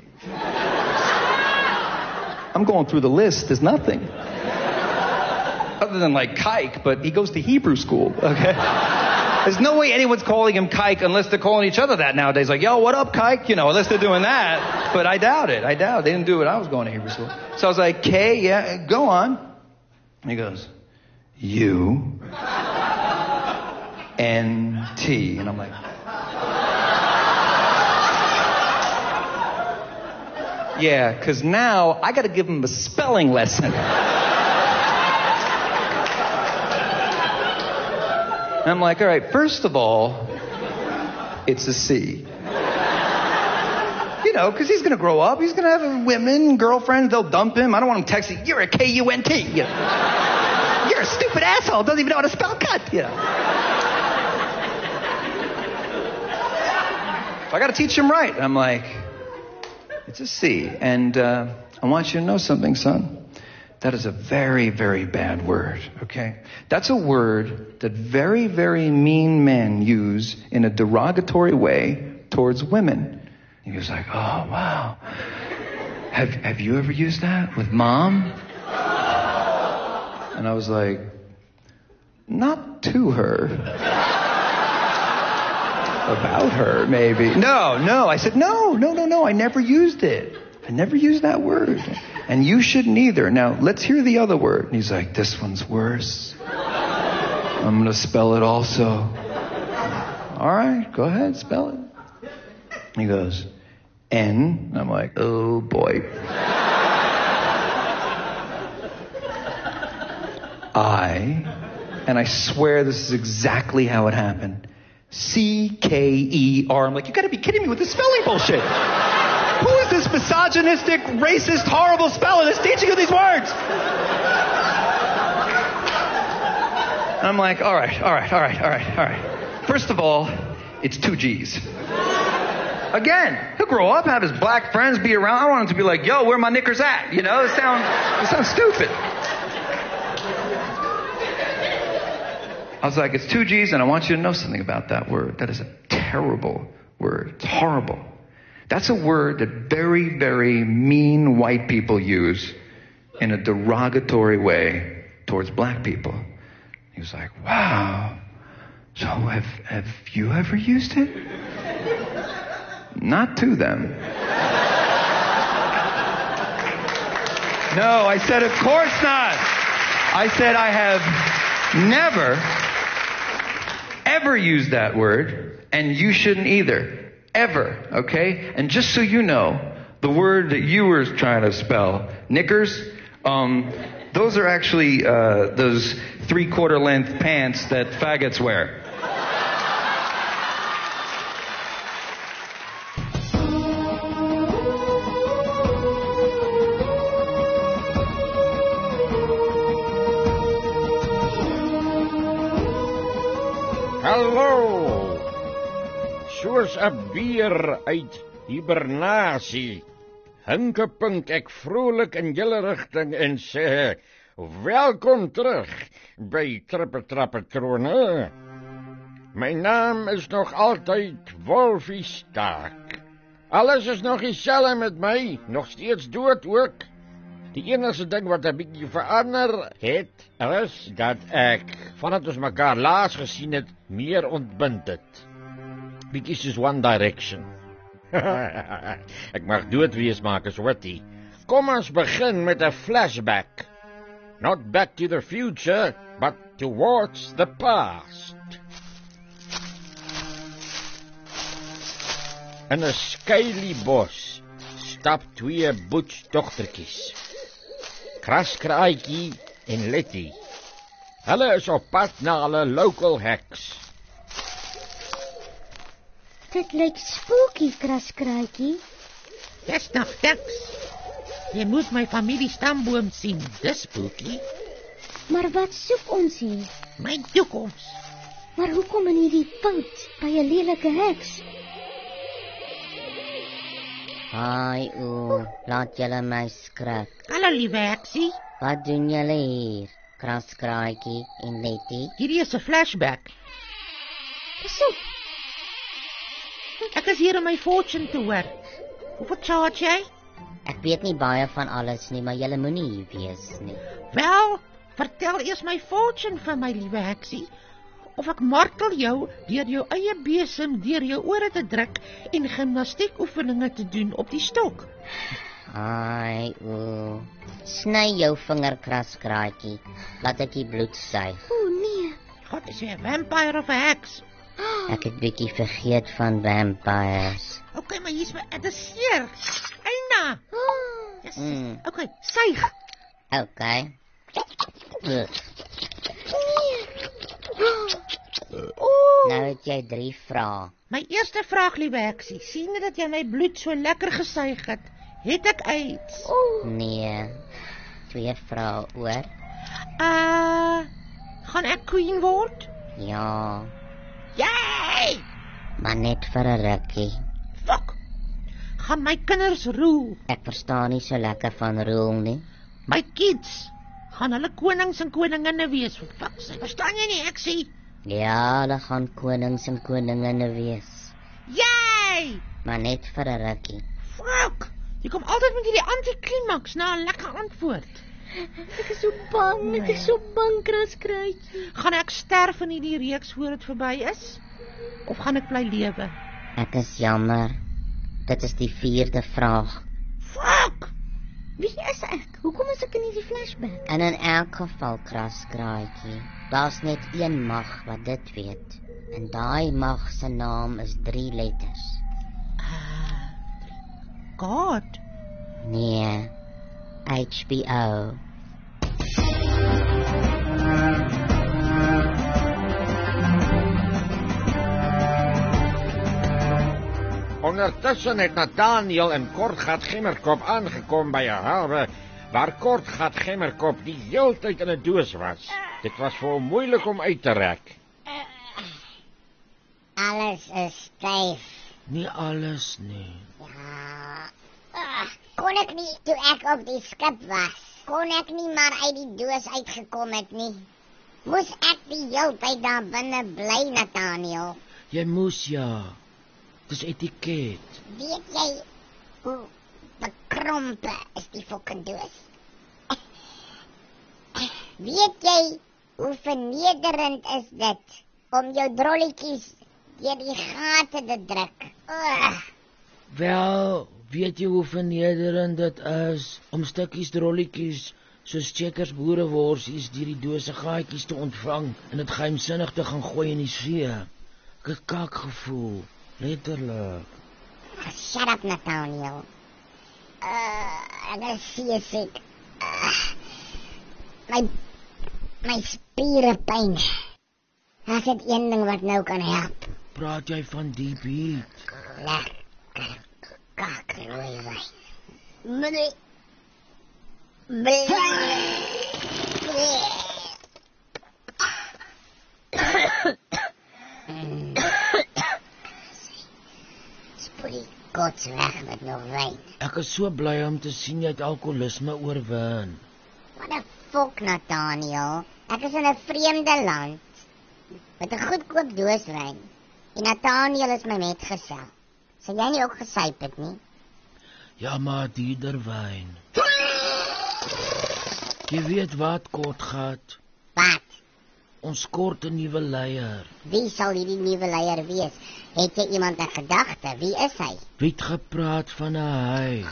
I'm going through the list. There's nothing. Other than like kike, but he goes to Hebrew school, okay? There's no way anyone's calling him kike unless they're calling each other that nowadays. Like, yo, what up, kike? You know, unless they're doing that. But I doubt it. They didn't do it. I was going to Hebrew school. So I was like, K, yeah, go on. And he goes, U, N, T. And I'm like, yeah, because now I got to give him a spelling lesson. And I'm like, all right, first of all, it's a C. You know, because he's going to grow up. He's going to have women, girlfriends. They'll dump him. I don't want him texting, you're a K-U-N-T. You know? You're a stupid asshole. Doesn't even know how to spell cut. You know. I got to teach him right. I'm like, it's a C. And I want you to know something, son. That is a very, very bad word, okay? That's a word that very, very mean men use in a derogatory way towards women. He was like, oh, wow. Have you ever used that with Mom? And I was like, not to her. About her, maybe. No. I said, no. I never used it. I never used that word. And you shouldn't either. Now, let's hear the other word. And he's like, this one's worse. I'm going to spell it also. All right, go ahead, spell it. He goes, N. And I'm like, oh, boy. I. And I swear this is exactly how it happened. C-K-E-R. I'm like, you got to be kidding me with this spelling bullshit. Who is this misogynistic, racist, horrible speller that's teaching you these words? I'm like, all right. First of all, it's 2 G's. Again, he'll grow up, have his black friends be around. I want him to be like, yo, where my knickers at? You know, it sounds stupid. I was like, it's 2 G's, and I want you to know something about that word. That is a terrible word. It's horrible. That's a word that very, very mean white people use in a derogatory way towards black people. He was like, wow. So have you ever used it? Not to them. No, I said, of course not. I said, I have never, ever used that word, and you shouldn't either. Ever, okay? And just so you know, the word that you were trying to spell, knickers, those are actually those 3/4 length pants that faggots wear. Hallo! Soos 'n beer uit hibernasie, hinkepink ek vrolik in julle rigting en sê, welkom terug by Trapper-Trapper-Trone. My naam is nog altyd Wolfie Staak. Alles is nog dieselfde met my, nog steeds dood ook. Die enigste ding wat 'n bietjie verander het, is dat ek, vandat ons mekaar laas gesien het, meer ontbind het. Bietjie soos One Direction. Ek mag dood wees, maak as Witty. Kom ons begin met 'n flashback. Not back to the future, but towards the past. In 'n skuilie bos stap twee boetsdogtertjies, Kraskraaitjie en Letty. Hulle is op pad na hulle local heks. Dit lyk spooky, Kraskraaitjie. Dis nog niks. Jy moet my familie stamboom sien, dis spooky. Maar wat soek ons hier? My toekoms. Maar hoekom in hierdie pad by 'n lelike heks? Haai, laat julle my skrik. Hallo, liewe heksie. Wat doen julle hier, Kraskraaitjie en Letty? Hierdie is 'n flashback. Pas op. Ek is hier om my fortune te hoor. Hoeveel charge jy? Ek weet nie baie van alles nie, maar julle moenie hier wees nie. Wel, vertel eers my fortune vir my, liewe heksie. Of ek martel jou deur jou eie besem deur jou ore te druk en gimnastiekoefeninge te doen op die stok. Ai, sny jou vinger, Kraskraaitjie. Laat ek die bloed suig. O nee. God, is jy 'n vampire of 'n heks? Ek het bietjie vergeet van vampires. Okay, maar hier's my, dit is seer. Eina. Yes. Okay, suig. Okay. Nou het jy 3 vrae. My eerste vraag, liewe heksie, sien jy dat jy my bloed so lekker gesuig het? Het ek AIDS? Nee. 2 vrae oor. Gaan ek queen word? Ja. Yay! Maar net vir 'n rukkie. Fuck. Gaan my kinders roel? Ek verstaan nie so lekker van roel nie. My kids, gaan hulle konings en koninginne wees? Fuck, verstaan jy nie, heksie? Ja, hulle gaan konings en koninginne wees. Yay! Maar net vir 'n rukkie. Fuck! Jy kom altyd met hierdie antiklimaks na 'n lekker antwoord. Ek is so bang, Kraskraaitjie. Gaan ek sterf in hierdie reeks voor dit verby is? Of gaan ek bly lewe? Ek is jammer. Dit is die 4de vraag. Fuck! Wie is ek? Hoekom is ek in hierdie flashback? En in elk geval, Kraskraaitjie, daar's net een mag wat dit weet. En daai mag se naam is 3 letters. God? Nee, HBO. Ondertussen het Nathaniel en Kortgat Gemmerkop aangekom by 'n hawe waar Kortgat Gemmerkop die hele tyd in 'n doos was. Dit was vir hom moeilik om uit te rek. Alles is styf. Nie alles nie. Kon ek nie toe ek op die skip was. Kon ek nie maar uit die doos uitgekom het nie. Moes ek die hele tyd daar binne bly, Nathaniel? Jy moes ja. Dis etiket. Weet jy hoe bekrompe is die fucking doos? Weet jy hoe vernederend is dit om jou drolletjies deur die gate te druk? Wel, weet jy hoe vernederend dit is om stukkies drolletjies soos Checkers boereworsies deur die dose gaatjies te ontvang en dit geheimsinnig te gaan gooi in die see? Ek het kak gevoel, letterlik. Shut up, Nathaniel. Ek is seesiek. My spiere pyn. Ek het een ding wat nou kan help. Praat jy van deep heat? Lekker kakrooi wyn. Spoelie kots weg met nog wyn. Ek is so bly om te sien jy het alkoholisme oorwin. What the fok, Nathaniel. Ek is in 'n vreemde land met 'n goedkoop doos wyn. En Nathaniel is my metgesel. Sal jy nie ook gesyp het nie? Ja, maar dierder wyn. Jy weet wat kort gaat. Wat? Ons kort 'n nuwe leier. Wie sal hierdie nuwe leier wees? Het jy iemand in gedagte? Wie is hy? Wie het gepraat van 'n hy?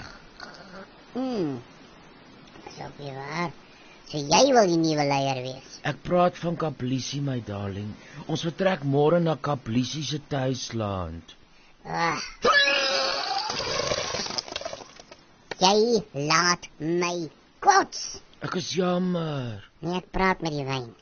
Is ook nie waar. So jy wil die nuwe leier wees? Ek praat van Kaplisie, my darling. Ons vertrek môre na Kaplisie se tuisland. Jy laat my kots. Ek is jammer. Nee, ek praat met die wyn.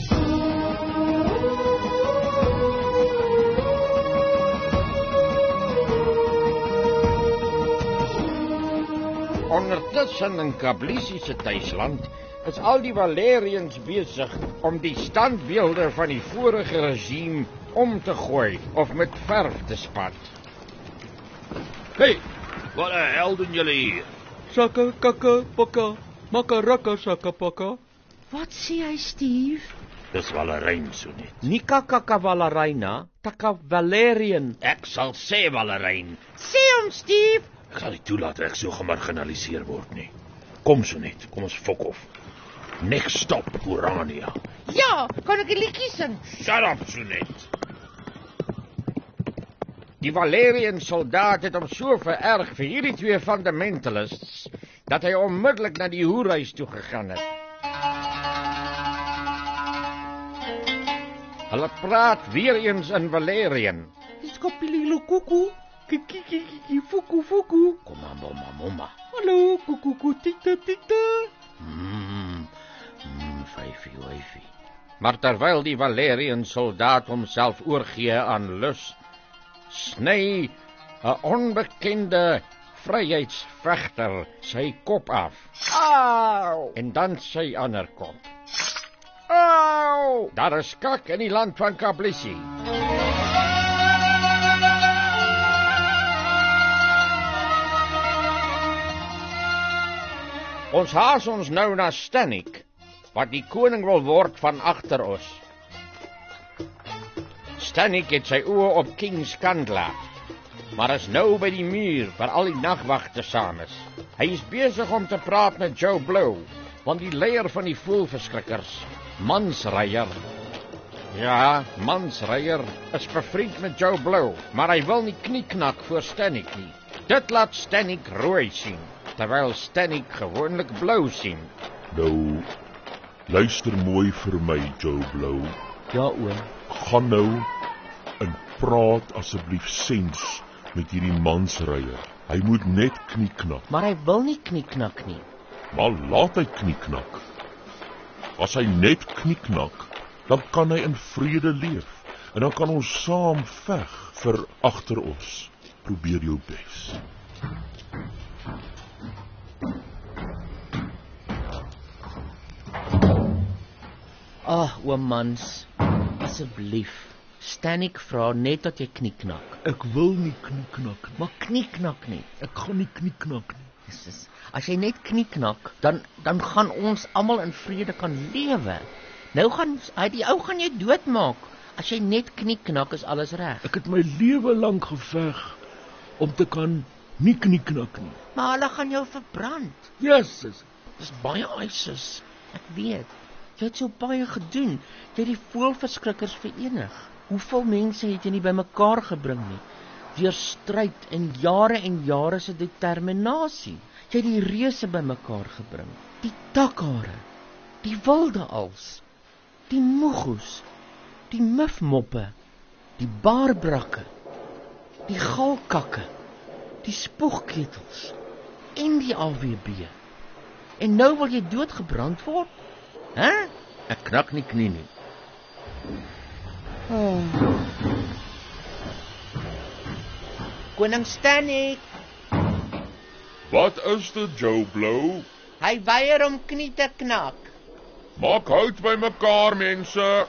Ondertussen in Kaplisie se tuisland is al die Valerians besig om die standbeelde van die vorige regime om te gooi of met verf te spat. Hey, wat die hel doen julle hier? Sakka, kakka, pakka, makaraka, sakka, pakka. Wat sê hy, Steve? Dis Valerijn so net. Nie kakaka Valerina, taka Valerian. Ek sal sê Valerijn. Sê hom, Steve. Ek sal nie toelaat dat ek so gemarginaliseer word nie. Kom so net, kom ons fok of. Next stop, Urania. Ja, kan ek 'n liedjie sing? Shut up, so net. Die Valerian soldaat het hom so vererg vir hierdie twee fundamentalists dat hy onmiddellik na die hoerhuis toe gegaan het. Hulle praat weer eens in Valerian. Skapililo kuku, kiki, fuku. Kom aan, mama. Hallo, kuku, tikta. Wyfie. Maar terwyl die Valerian soldaat homself oorgee aan lus, sny 'n onbekende vryheidsvegter sy kop af. Au! En dan sy ander kop. Au! Daar is kak in die land van Kaplisie. Ons haas ons nou na Stanik, wat die koning wil word van Agteros. Stanik het sy oë op King Skandla, maar is nou by die muur waar al die nagwagte saam is. Hy is besig om te praat met Joe Blow, want die leier van die voelverskrikkers, Mansryer. Ja, Mansryer is bevriend met Joe Blow, maar hy wil nie knieknak voor Stanik nie. Dit laat Stanik rooi sien, terwyl Stanik gewoonlik blou sien. Nou, luister mooi vir my, Joe Blow. Ja, oom. Gaan nou en praat asseblief sens met hierdie Mansryer. Hy moet net knieknak. Maar hy wil nie knieknak nie. Maar laat hy knieknak. As hy net knieknak, dan kan hy in vrede leef. En dan kan ons saam veg vir Agteros. Probeer jou bes. Oom Mans, asseblief. Stanik vra net dat jy knieknak. Ek wil nie knieknak, maar knieknak nie. Ek gaan nie knieknak nie. Jesus. As jy net knieknak, dan gaan ons almal in vrede kan lewe. Nou gaan die ou gaan jou doodmaak. As jy net knieknak, is alles reg. Ek het my lewe lank geveg om te kan nie knieknak nie. Maar hulle gaan jou verbrand. Jesus. Dis baie ISIS. Ek weet. Jy het so baie gedoen. Jy het die voelverskrikkers verenig. Hoeveel mense het jy nie bymekaar gebring nie? Deur stryd en jare se determinasie. Jy het die reuse bymekaar gebring. Die takhare, die wilde als, die moegoes, die mufmoppe, die baarbrakke, die galkakke, die spoegketels en die AWB. En nou wil jy doodgebrand word? Hè? Ek knak nie knie nie. Koning Stanik. Wat is dit, Joe Blow? Hy weier om knie te knak. Maak hout by mekaar, mense.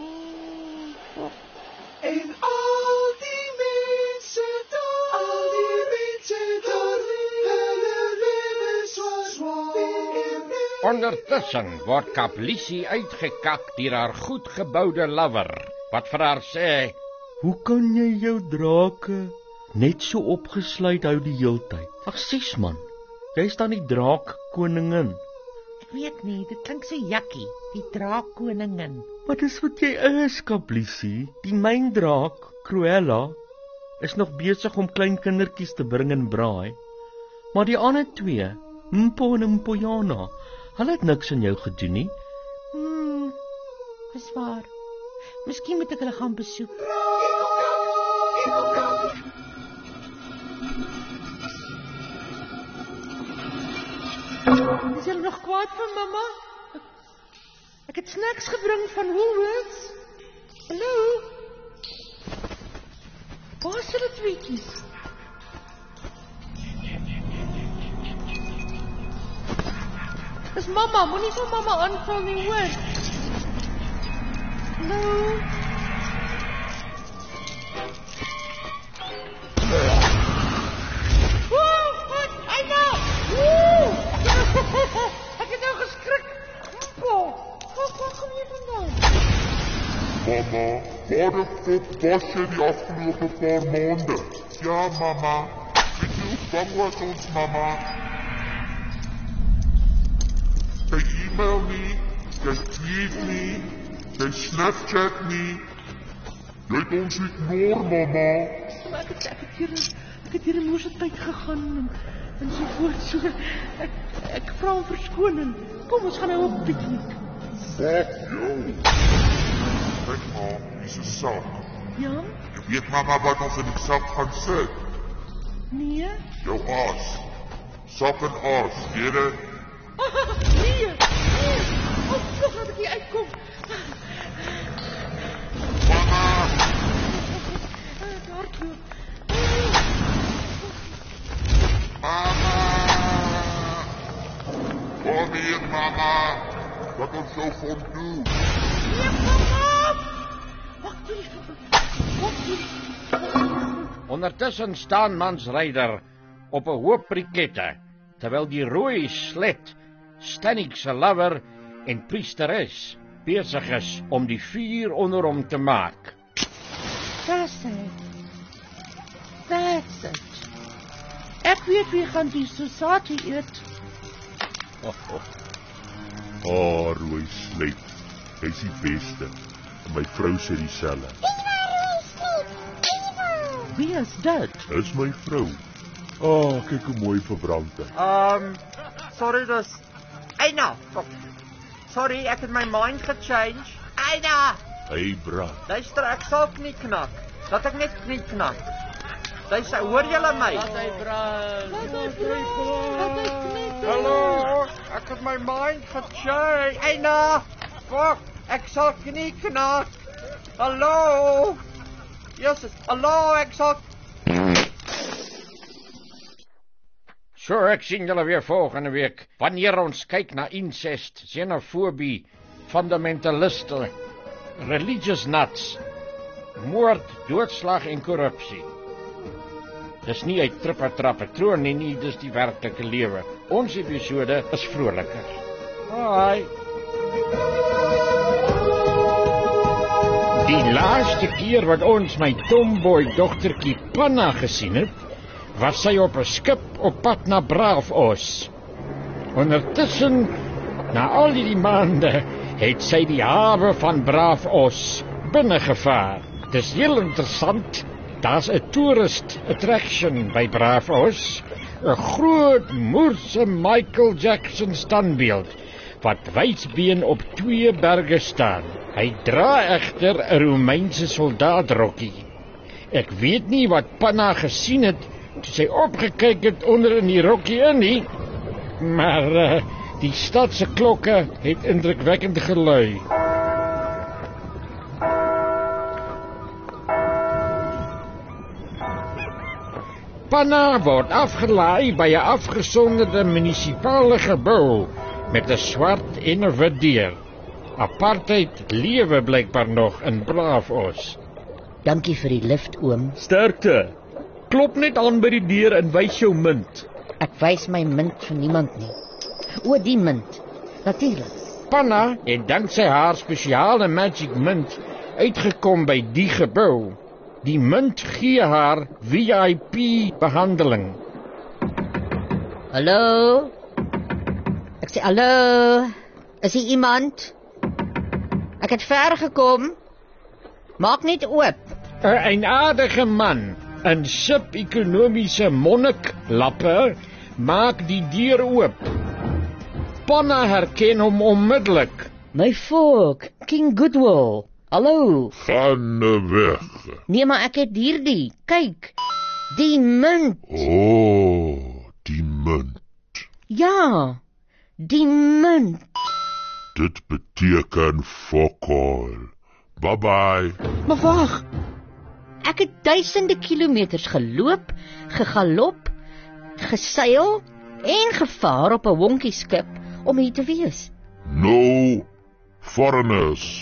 En al die mense daar, hulle lewens was swaar. Ondertussen word Kaplisie uitgekak deur haar goedgeboude lover, wat vir haar sê, Hoe kan jy jou drake net so opgesluit hou die heeltyd? Ag, sis man, jy is dan die draakkoningin. Ek weet nie, dit klink so jakkie, die draakkoningin. Wat is wat jy is, Kaplisie? Die myndraak, Cruella, is nog besig om klein kindertjies te bring en braai. Maar die ander twee, Mpo en Mpoyana, hulle het niks aan jou gedoen nie. Dis waar. Miskien moet ek hulle gaan besoek. Is jy nog kwaad van mamma? Ek het snacks gebring van Woolworths. Hallo? Waar is hulle tweetjies? Dis mamma, moenie so mamma aanval nie, hoor. Hallo? Ek het nou geskrik. Waar kom jy vandaan? Mama, waar de fok was jy die afgelopen paar maanden? Ja, mama. Weet jy hoe bang was ons, mama? Jy e-mail nie, jy tweet nie, jy Snapchat nie. Jy het ons ignore, mama. Maar ek het hier in moerse tyd gegaan en so voort, so. Ek vra om verskoning. Kom, ons gaan nou op piknik. Fuck jou. Kijk maar, hier is een sak. Ja? Jy weet mama wat ons in die sak gaan sit? Nee? Jou aas. Sak en aas, weet het? Nee. Oh, vlug, laat ek hier uitkom. Mama! Hardloop. Mama! Kom hier, mama! Wat ons zo van doen? Nee, mama! Wacht hier. Ondertussen staan Mans Ryder op 'n hoop brikette, terwyl die rooi slet, Stannik se lover en priesteres besig is om die vuur onder hom te maak. That's it. Ek weet wie gaan die society eet. Rooi slet. Hy is die beste. En my vrou sê dieselfde. Wie is dit? Dis my vrou. Kyk hoe mooi verbrand hy. Sorry, dis Eina. Sorry, ek het my mind gechange. Eina! Hey, bra. Luister, ek sal knak. Laat ek net knak. Luister, hoor julle my? Laat hy brand. Hallo, ek het my mind gechange. Eina! Fuck, ek sal knak. Hallo! Jesus, hallo, ek sal... So, ek sien julle weer volgende week, wanneer ons kyk na incest, xenofobie, fundamentaliste, religious nuts, moord, doodslag en korrupsie. Dis nie uit trippertrappatroon nie, dis die werklike lewe. Ons episode is vroliker. Bye. Die laaste keer wat ons my tomboy dogtertjie Panna gesien het, was sy op 'n skip op pad na Braafos. Ondertussen, na al die maande, het sy die hawe van Braafos binnengevaar. Dis heel interessant, daar's 'n tourist attraction by Braafos, 'n groot moerse Michael Jackson standbeeld, wat wysbeen op 2 berge staan. Hy dra egter 'n Romeinse soldaatrokkie. Ek weet nie wat Panna gesien het, toe sy opgekyk het onder in die rokkie in nie, maar die stad se klokke het indrukwekkend gelui. Panna word afgelaai by 'n afgesonderde munisipale gebou met 'n swart en 'n wit deur. Apartheid lewe blykbaar nog in Braafos. Dankie vir die lift, oom. Sterkte. Klop net aan by die deur en wys jou munt. Ek wys my munt vir niemand nie. O, die munt. Natuurlik. Panna het dankzij haar speciale magic munt uitgekom by die gebou. Die munt gee haar VIP-behandeling. Hallo? Ek sê, hallo? Is hier iemand? Ek het ver gekom. Maak net oop. 'n eienaardige man in sub-ekonomiese monniklappe maak die deur oop. Panna herken hom onmiddellik. My volk, King Goodwill. Hallo. Gaan weg. Nee, maar ek het hierdie. Kyk. Die munt. Die munt. Ja. Die munt. Dit beteken fuck all. Bye-bye. Maar wag. Ek het duisende kilometers geloop, gegalop, geseil en gevaar op 'n wonkieskip om hier te wees. No foreigners.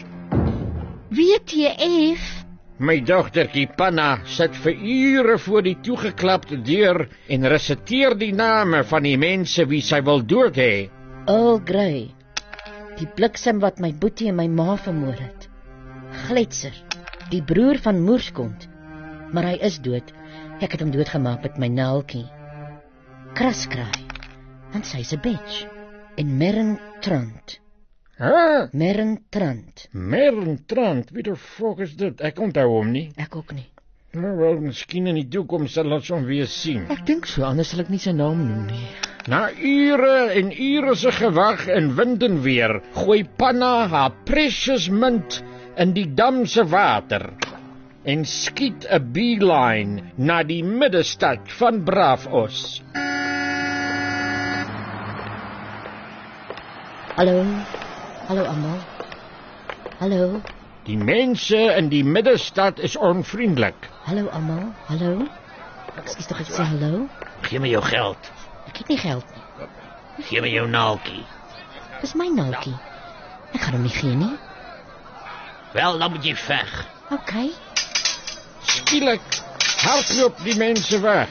WTF? My dogtertjie Panna sit vir ure voor die toegeklapte deur en resiteer die name van die mense wie sy wil dood hê. Earl Grey. Die bliksem wat my boetie en my ma vermoor het. Gletser, die broer van Moerskont. Maar hy is dood. Ek het hom doodgemaak met my naaltjie. Kraskraai, want sy's 'n bitch. En Merrin Trant. Huh? Merrin Trant. Merrin Trant, wie die fuck is dit? Ek onthou hom nie. Ek ook nie. Nou wel, miskien in die toekoms sal ons hom weer sien. Ek dink so, anders sal ek nie sy naam noem nie. Na ure en ure se gewag en wind en weer, gooi Panna haar precious munt in die dam se water en skiet 'n beeline na die middestad van Braafos. Hallo. Hallo almal. Hallo. Die mense in die middestad is onvriendelik. Hallo almal. Hallo. Ekskuus tog ek sê hallo. Gee my jou geld. Ek het nie geld nie. Gee my jou naaltjie. Dis my naaltjie. Ek gaan hom nie gee nie. Wel, dan moet jy veg. Okay. Skielik hardloop die mense weg.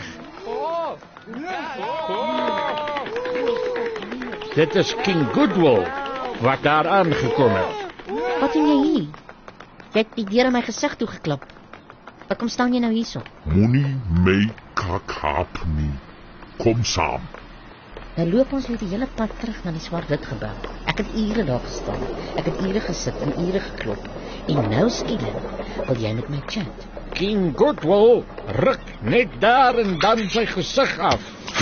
Dit is King Goodwill wat daar aangekom het. Wat doen jy hier? Jy het die deur in my gesig toegeklap. Wat kom staan jy nou hierso? Moenie my kakap nie. Kom saam. Nou loop ons weer die hele pad terug na die swart-wit gebou. Ek het ure daar gestaan. Ek het ure gesit en ure geklop. En nou skielik wil jy met my chat. King Goodwill ruk net daar en dan sy gesig af.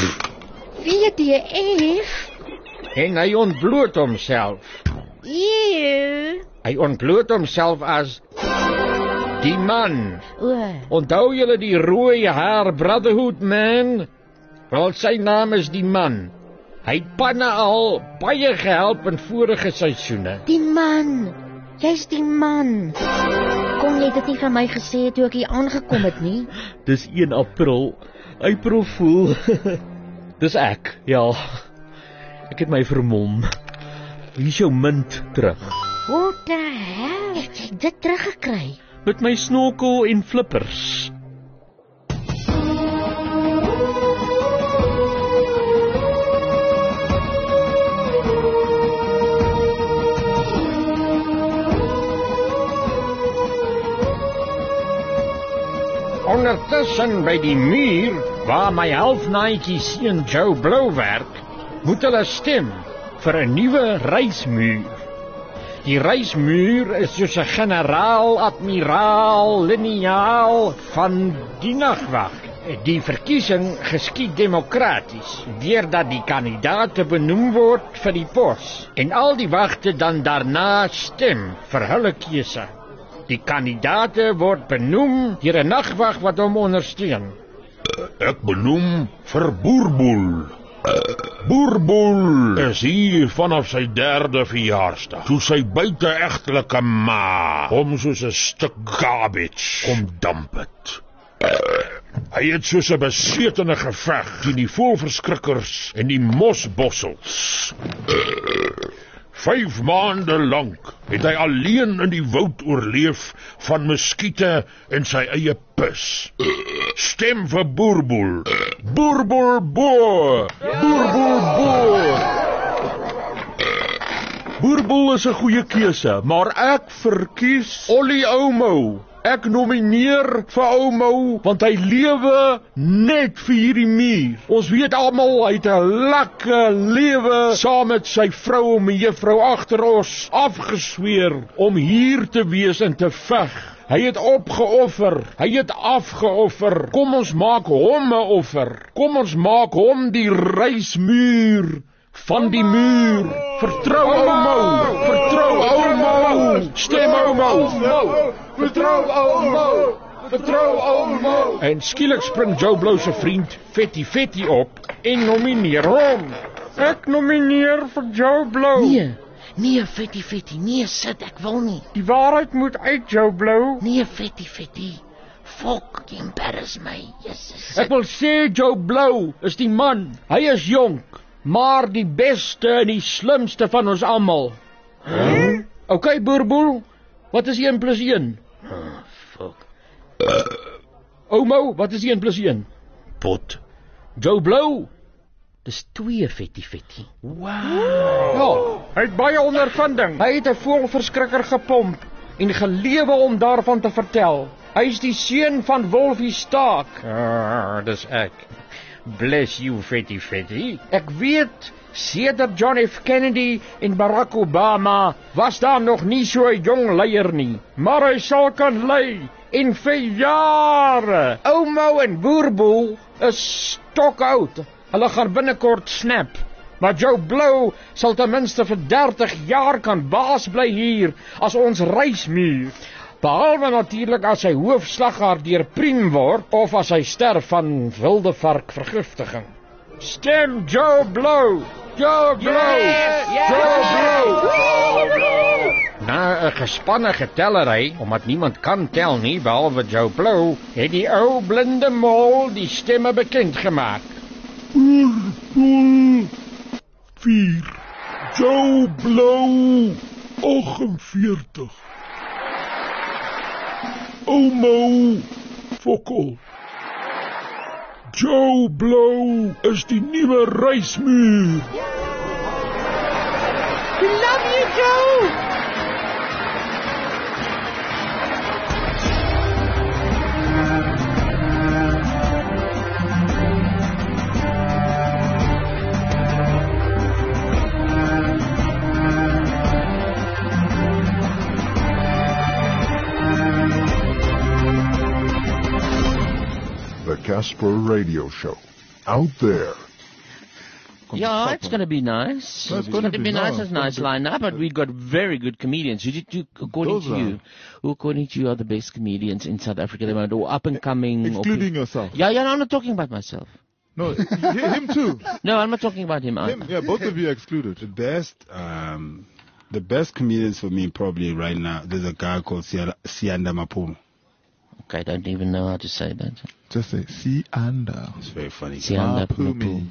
WTF? En hy ontbloot homself. Eeuw. Hy ontbloot homself as die man. O. Onthou julle die rooi haar Brotherhood man? Wel, sy naam is die man. Hy het Panna al baie gehelp in vorige seisoene. Die man. Jy's die man. Kom jy dit nie van my gesê het toe ek hier aangekom het nie? Dis 1 April. April Fool. Dis ek, ja. Ek het my vermom. Wie is jou munt terug? What the hell? Het jy dit teruggekry? Met my snorkel en flippers. Ondertussen by die muur, waar my halfnaaitjie seun Joe Blow werk, moet hulle stem vir 'n nuwe reismuur. Die reismuur is soos 'n generaal, admiraal, liniaal van die nagwag. Die verkiesing geskied demokraties, deurdat die kandidaate benoem word vir die pos, en al die wagte dan daarna stem vir hulle keuse. Die kandidaate word benoem deur 'n nagwag wat hom ondersteun. Ek benoem vir Boerboel. Boerboel is hier vanaf sy 3de verjaarsdag. Toe sy buite-egtelike ma hom soos 'n stuk garbage kom damp het. Hy het soos 'n besetene geveg teen die voëlverskrikkers en die mosbossels. 5 maande lank het hy alleen in die woud oorleef van muskiete en sy eie pis. Stem vir Boerboel. Boerboel boer. Boerboel boer. Boerbol is 'n goeie keuse, maar ek verkies Ollie Oumou. Ek nomineer vir Oumou want hy lewe net vir hierdie muur. Ons weet almal hy het 'n lekker lewe saam met sy vrou en mevrou agter ons afgesweer om hier te wees en te veg. Hy het opgeoffer, hy het afgeoffer. Kom ons maak hom 'n offer. Kom ons maak hom die reismuur van die muur. Vertrou Oumou, vertrou Oumou. Stem Oumou. Vertrou Oumou, vertrou Oumou. En skielik spring Joe Blow se vriend Fetty op en nomineer hom. Ek nomineer vir Joe Blow. Nee, Fetty, nee, sit, ek wil nie. Die waarheid moet uit, Joe Blow. Nee, Fetty. Fok, jy embarrass my. Jesus. Ek wil sê Joe Blow is die man. Hy is jonk, maar die beste en die slimste van ons almal. Okay, Boerbol, wat is 1 + 1? Fok. Oumou, wat is 1 + 1? Pot. Joe Blow? Dis 2, Fetty. Wow. Ja, hy het baie ondervinding. Hy het 'n voëlverskrikker gepomp en gelewe om daarvan te vertel. Hy is die seun van Wolfie Staak. Dis ek. Bless you, Fetty. Ek weet, sedert John F. Kennedy en Barack Obama was daar nog nie so 'n jong leier nie, maar hy sal kan lei en vir jare. Oumou en Boerbol is stokoud. Hulle gaan binnekort snap. Maar Joe Blow sal ten minste vir 30 jaar kan baas bly hier as ons reismuur. Behalwe natuurlik as sy hoofslaghaar deur Priem word of as hy sterf van wilde varkvergiftiging. Stem Joe Blow! Joe Blow! Joe Blow! Na 'n gespanne getellery, omdat niemand kan tel nie behalwe Joe Blow, het die ou blinde mol die stemme bekend gemaak. Boerbol 4, Joe Blow 48, Oumou Fokol. Joe Blow is die nuwe reismuur. We love you, Joe! The Casper Radio Show. Out there. Yeah, it's going to be nice. It's going to be nice. It's a nice lineup, but we've got very good comedians. According to you, are the best comedians in South Africa at the moment, or up and coming. Including yourself. Yeah, I'm not talking about myself. No, him too. No, I'm not talking about him either. Yeah, both of you are excluded. The best comedians for me probably right now, there's a guy called Sianda Mapumo. Okay, I don't even know how to say that. Just say Sianda. It's very funny. Sianda Mapumo.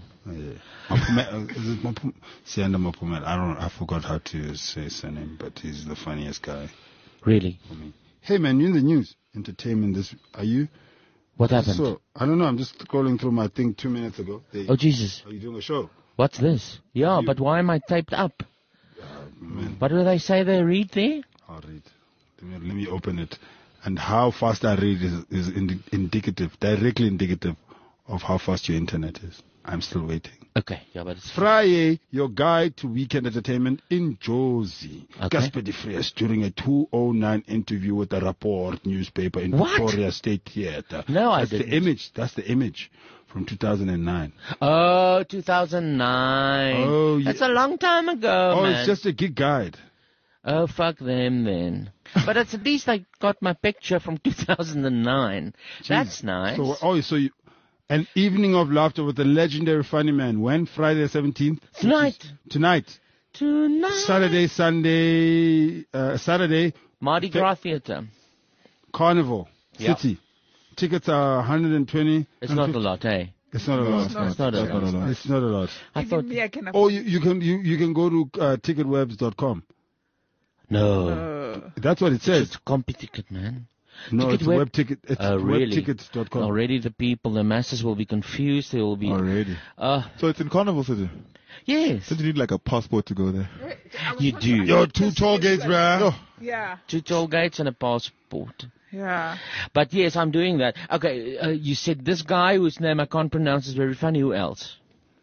Sianda Mapumo. I forgot how to say his name, but he's the funniest guy. Really? For me. Hey man, you're in the news. Entertainment are you? What happened? So, I don't know, I'm just scrolling through my thing 2 minutes ago. Oh Jesus. Are you doing a show? What's this? Yeah, but why am I taped up? What do they say they read there? I'll read. Let me open it. And how fast I read is indicative, directly indicative of how fast your internet is. I'm still waiting. Okay, yeah, but it's Friday, your guide to weekend entertainment in Jozi. Okay. Casper de Vries during a 209 interview with the Rapport newspaper in What? Victoria State Theatre. No, I That's didn't. That's the image from 2009. Oh, 2009. Oh, yeah. That's a long time ago, Oh, man. it's just a gig guide. Oh, fuck them then. But at least I got my picture from 2009. That's nice. So an evening of laughter with the legendary funny man. When? Friday the 17th? Tonight. Saturday, Sunday, Saturday. Mardi Gras Theatre. Carnival Yeah. City. Tickets are 120. It's not a lot, eh? It's not a lot. It's not a lot. It's not a lot. I thought. Oh, you can go to ticketwebs.com. No. That's what it says. It's CompuTicket, man. No, it's web ticket. It's really? webtickets.com. Already the masses will be confused. They will be... Already. So it's in Carnival City? Yes. Don't you need like a passport to go there? You do. Yo, 2 toll gates, bruh. Yeah. 2 toll gates and a passport. Yeah. But yes, I'm doing that. Okay, you said this guy whose name I can't pronounce is very funny. Who else?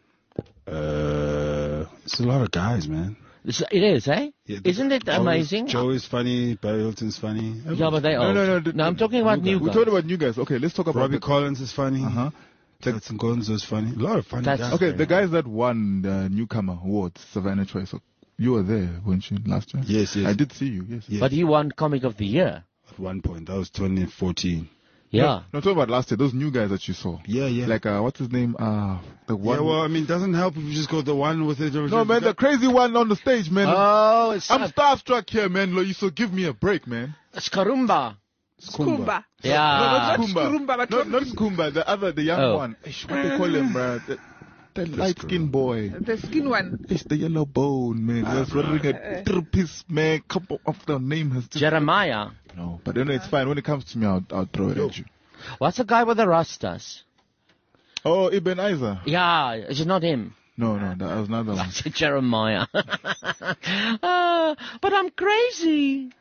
It's a lot of guys, man. It is, eh? Yeah, Isn't it amazing? Joe is funny. Barry Hilton's funny. Yeah, but they old. No, I'm talking about new guys. We're talking about new guys. Okay, let's talk about Robbie Collins is funny. Jackson Gonzo is funny. A lot of funny guys. Okay, the guys that won the newcomer awards, Savannah Choice. You were there, weren't you, last year? Yes. I did see you, yes. But he won Comic of the Year. At one point. That was 2014. Yeah. No, talking about last year, those new guys that you saw. Yeah. Like, what's his name? The one. Yeah, well, I mean, it doesn't help if you just go the one with it. No, man, the crazy one on the stage, man. Oh, it's... I'm starstruck here, man. So give me a break, man. Skarumba. Skumba. Yeah. No, not Skumba. Not Skumba. The young one. What they call him, bro? The light-skinned boy. The skin one. It's the yellow bone, man. He was wearing a three-piece, man. Couple of the name has just... Jeremiah. No, but then it's fine. When it comes to me, I'll throw it at you. What's the guy with the rastas? Oh, Ibn Isa. Yeah, is it not him? No, that was another one. I said Jeremiah. But I'm crazy.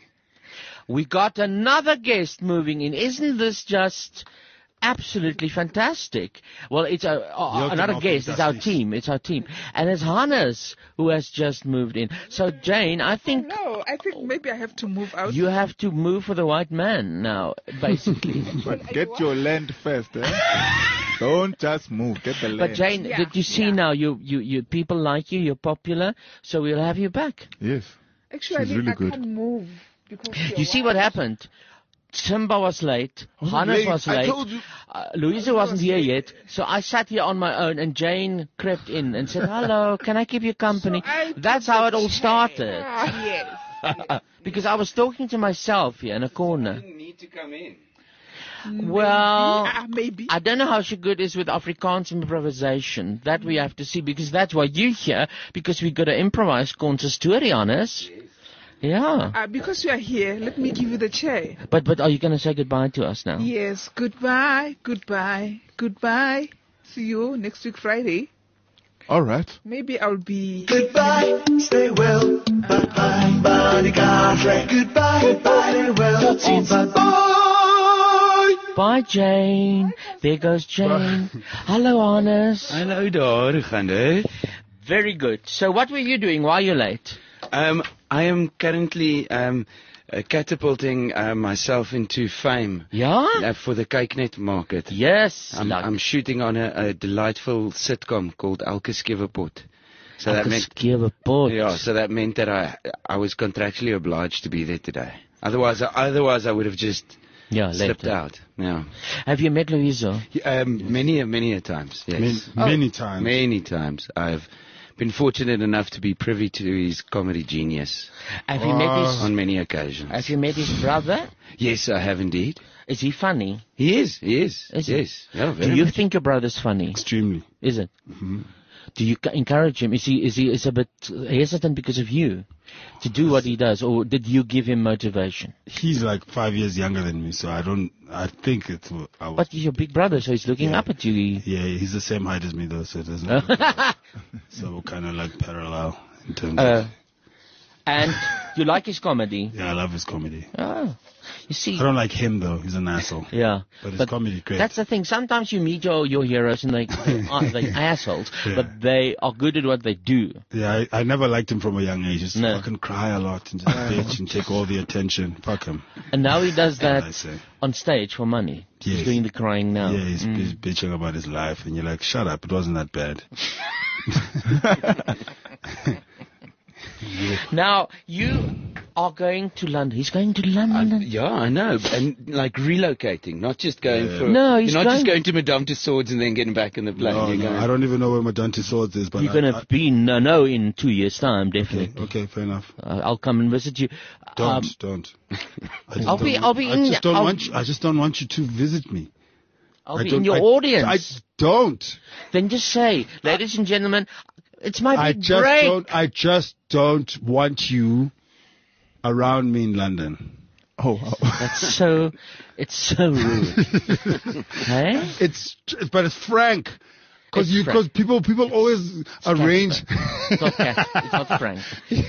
We got another guest moving in. Isn't this just absolutely fantastic? Well, it's another guest. It's our team. And it's Hannes who has just moved in. So, Jane, I think... No, I think maybe I have to move out. You have to move for the white man now, basically. But get your land first, eh? Don't just move. Get the land. But, Jane, did you see now, you people like you, you're popular, so we'll have you back. Yes. Actually, She's really I good. can't move. Because You see what happened? Simba was late, Hannes was late, I told you. Louisa wasn't here yet, so I sat here on my own, and Jane crept in and said, hello, can I keep you company? That's how it all started. Yes. Because I was talking to myself here in a corner. You need to come in. Well, maybe. I don't know how she good is with Afrikaans improvisation. That we have to see, because that's why you're here, because we got to improvise Konse story on us. Yeah. Because you are here, let me give you the chair. But are you going to say goodbye to us now? Yes, goodbye. See you next week Friday. All right. Maybe I'll be... Goodbye, stay well. Bye-bye, bodyguard. Goodbye, stay well. Bye. Bye, Jane. There goes Jane. Hello, Hannes. Hallo daar, hoe gaan dit? Very good. So what were you doing while you're late? I am currently catapulting myself into fame. Yeah? For the Kyknet market. Yes. I'm shooting on a delightful sitcom called Elke Skewepot. So Elke Skewepot. Yeah, so that meant that I was contractually obliged to be there today. Otherwise I would have just slipped out. Yeah. Have you met Louisa? Many a times. Yes. Many times. Many times. I've been fortunate enough to be privy to his comedy genius. Have you met his... On many occasions. Have you met his brother? Yes, I have indeed. Is he funny? He is. Yes. Yeah, Do you think your brother's funny? Extremely. Is it? Mm-hmm. Do you encourage him? Is he a bit hesitant because of you to do what he does, or did you give him motivation? He's like 5 years younger than me, so I think it's... But he's your big brother, so he's looking up at you. Yeah, he's the same height as me, though, so it doesn't... So we're kind of like parallel in terms of... And you like his comedy? Yeah, I love his comedy. Oh, you see... I don't like him, though. He's an asshole. Yeah. But his comedy great. That's the thing. Sometimes you meet your heroes and they're assholes, but they are good at what they do. Yeah, I never liked him from a young age. Just fucking cry a lot and just bitch and take all the attention. Fuck him. And now he does that on stage for money. Yes. He's doing the crying now. Yeah, he's bitching about his life, and you're like, shut up, it wasn't that bad. Now, you are going to London. He's going to London. Yeah, I know. And like relocating, not just going for... No, you're not just going to Madame Tussauds and then getting back in the plane. No, I don't even know where Madame Tussauds is. But you're going to be in 2 years' time, definitely. Okay, fair enough. I'll come and visit you. Don't. I just don't want you to visit me. I'll be in your audience. I don't. Then just say, ladies and gentlemen, it's my big break. I just don't want you around me in London. Oh. It's so rude. Hey? But it's frank. Because people always arrange. It's not Casper. It's not Frank.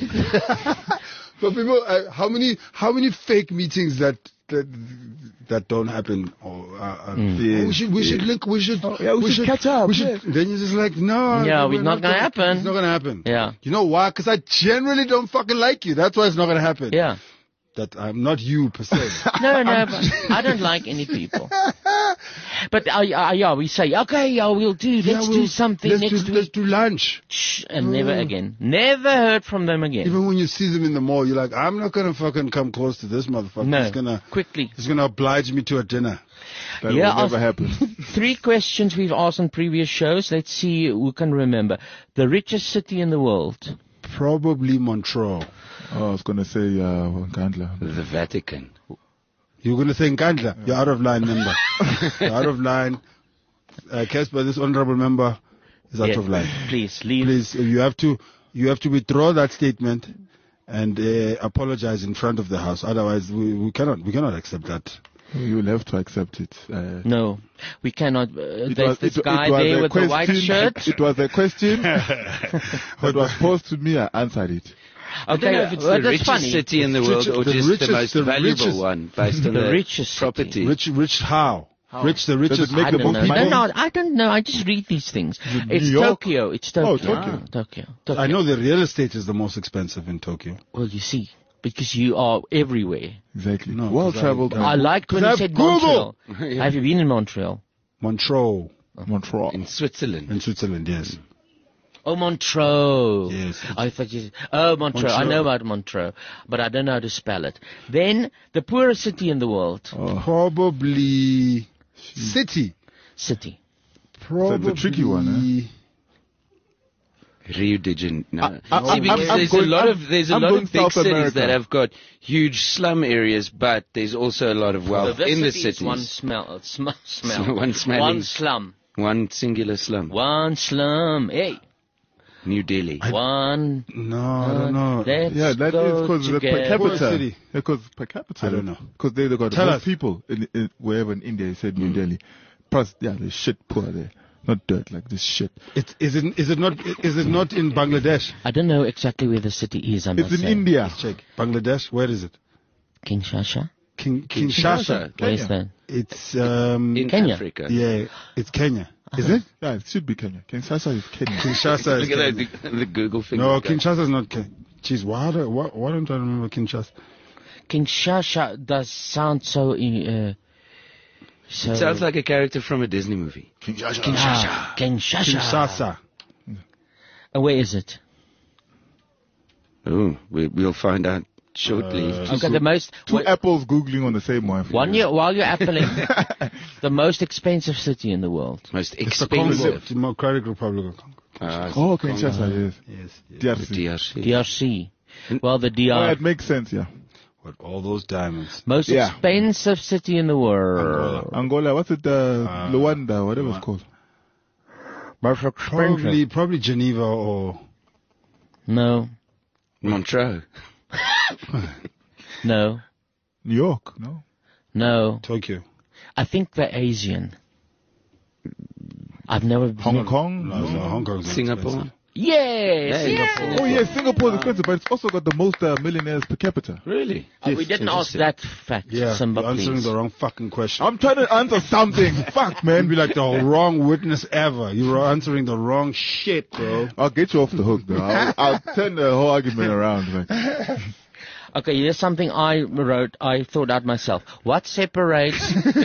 But people, how many fake meetings that don't happen? We should link. We should catch up. Then you're just like, no. Yeah, it's not gonna happen. It's not gonna happen. Yeah. You know why? Because I generally don't fucking like you. That's why it's not gonna happen. Yeah. That I'm not you per se. No, but I don't like any people. But we say, okay, we'll do. Let's do something next week. Let's do lunch. And never again. Never heard from them again. Even when you see them in the mall, you're like, I'm not gonna fucking come close to this motherfucker. No, quickly. He's gonna oblige me to a dinner. That will never happen. 3 questions we've asked on previous shows. Let's see who can remember. The richest city in the world. Probably Montreal. Oh, I was going to say Nkandla. The Vatican. You're going to say Nkandla? Yeah. You're out of line, member. You're out of line. Casper, this honorable member is out of line. Please, leave. Please, you have to withdraw that statement and apologize in front of the House. Otherwise, we cannot accept that. You will have to accept it. No, we cannot. There's this guy there with the white shirt. It was a question that was posed to me. I answered it. I don't know if it's the richest city in the world or just the most valuable one based on the richest property. Rich how? Rich the richest. I don't know. I just read these things. It's Tokyo. It's Tokyo. Oh, Tokyo. I know the real estate is the most expensive in Tokyo. Well, you see. Because you are everywhere. Exactly. No, well traveled. I liked when you said Montreal. Have you been in Montreal? Montreal. In Switzerland. In Switzerland, yes. Oh, Montreux. Yes. I thought you said, Montreux. I know about Montreux, but I don't know how to spell it. Then, the poorest city in the world. Probably City. Probably. That's a tricky one, Rio de Janeiro. See, because there's a lot of big cities that have got huge slum areas, but there's also a lot of wealth in the cities. One slum. One singular slum. One slum. Hey. New Delhi. I don't know. That is because the per capita. Because per capita. I don't know. Because they got most people in wherever in India. You said New Delhi. Plus, there's shit poor there. Not dirt, like this shit. Is it not in Bangladesh? I don't know exactly where the city is. It's in India. Let's check. Bangladesh, where is it? Kinshasa. Kinshasa. Where is that? It's in Kenya. Africa. Yeah, it's Kenya. Is it? Yeah, it should be Kenya. Kinshasa is Kenya. Kinshasa is Look at the Google finger. No, Kinshasa is not Kenya. Jeez, why don't I remember Kinshasa? Kinshasa does sound so... It sounds like a character from a Disney movie. Kinshasa. And where is it? Oh, we'll find out shortly. The most... Two apples googling on the same one. While you're appling, the most expensive city in the world. Most expensive. Democratic Republic of Oh, Congo. Kinshasa, yes. DRC. Well, the DR... Oh, it makes sense, yeah. With all those diamonds. Most expensive city in the world. Angola. What's it? Luanda, whatever it's called. Most expensive. Probably Geneva or... No. Montreux. No. New York, no. No. Tokyo. I think they're Asian. I've never been. Hong Kong? No, Hong Kong. Singapore. Yes. Singapore. Oh, yes, Singapore is expensive, but it's also got the most millionaires per capita. Really? We didn't ask that fact, Simba, you're answering please. the wrong fucking question. I'm trying to answer something. Fuck, man. Be like the wrong witness ever. You were answering the wrong shit, bro. I'll get you off the hook, though. I'll turn the whole argument around, man. Okay, here's something I wrote. I thought out myself. What separates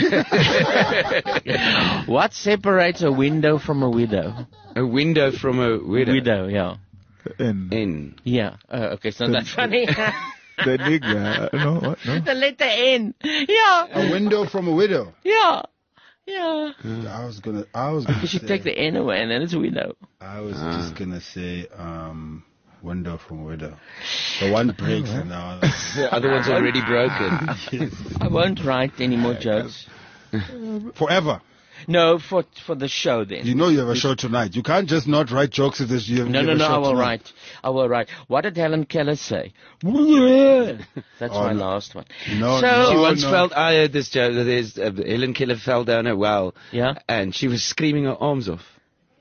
a window from a widow? A window from a widow. Widow, yeah. N. Yeah. Okay, so that's funny. The nigga. No, what? No? The letter N. Yeah. A window from a widow. Yeah. Yeah. I was gonna You should take the N away and then it's widow. I was just gonna say window from widow. The one breaks and now the other one's already broken. Yes. I won't write any more jokes. Forever. No, for the show then. You know you have a show tonight. You can't just not write jokes if you have No, a show I will tonight. write. I will write. What did Helen Keller say? That's my last one. No, so, she once felt, I heard this joke, Helen Keller fell down a well. Yeah? And she was screaming her arms off.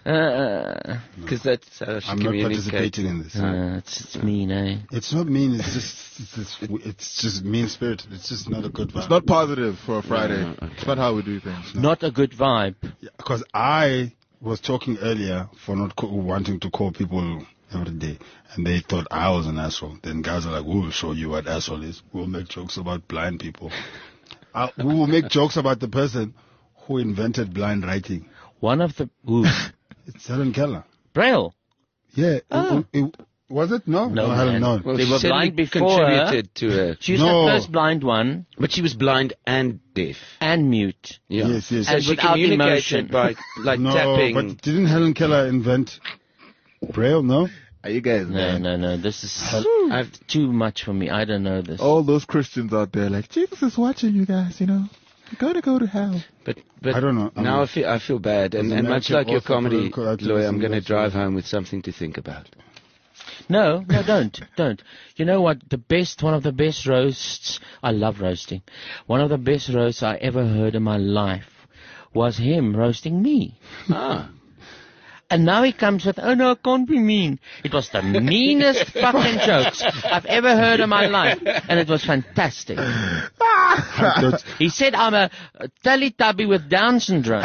Because that's how she I'm not communicates. participating in this. It's mean, eh? It's not mean. It's just mean spirited. It's just not a good vibe. It's not positive for a Friday. It's not how we do things. Not a good vibe. Because I was talking earlier for not wanting to call people every day, and they thought I was an asshole. Then guys are like, "We'll show you what asshole is. We'll make jokes about blind people. We will make jokes about the person who invented blind writing." One of the it's Helen Keller. Braille. Yeah. Was it? No, Helen. No. Well, they were blind before contributed to her. She was the first blind one. But she was blind and deaf. And mute. Yeah. Yes. And So she without communicated emotion. by no, tapping. but didn't Helen Keller invent Braille? No. Are you guys? No. This is too much for me. I don't know this. All those Christians out there, like Jesus is watching you guys. You know, you're gonna go to hell. But I don't know. Now I feel bad, and much like your comedy lawyer, I'm going to drive home with something to think about. No, don't. You know what? One of the best roasts, I love roasting. One of the best roasts I ever heard in my life was him roasting me. And now he comes with, oh no, it can't be mean. It was the meanest fucking jokes I've ever heard in my life. And it was fantastic. He said I'm a Teletubby with Down syndrome.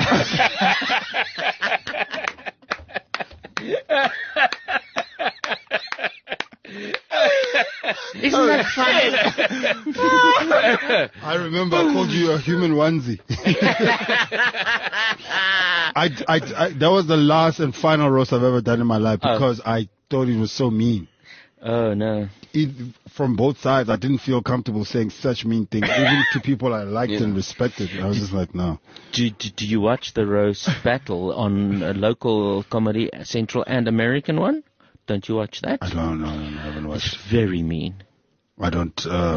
Isn't that funny? I remember I called you a human onesie. That was the last and final roast I've ever done in my life because I thought it was so mean. Oh, no. From both sides, I didn't feel comfortable saying such mean things, even to people I liked and respected. I was just like, no. Do you watch the roast battle on a local Comedy Central and American one? Don't you watch that? I don't know. I haven't watched. It's very mean. I don't.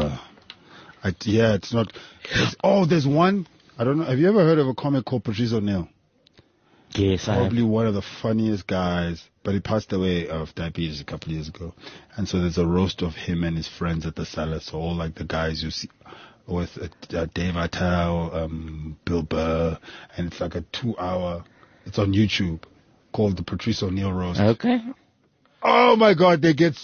It's not. There's one. I don't know. Have you ever heard of a comic called Patrice O'Neill? Yes, I have. Probably one of the funniest guys, but he passed away of diabetes a couple of years ago. And so there's a roast of him and his friends at the cellar. So all like the guys you see with Dave Attell, Bill Burr, and it's like a 2-hour. It's on YouTube called the Patrice O'Neill roast. Okay. Oh my God, they get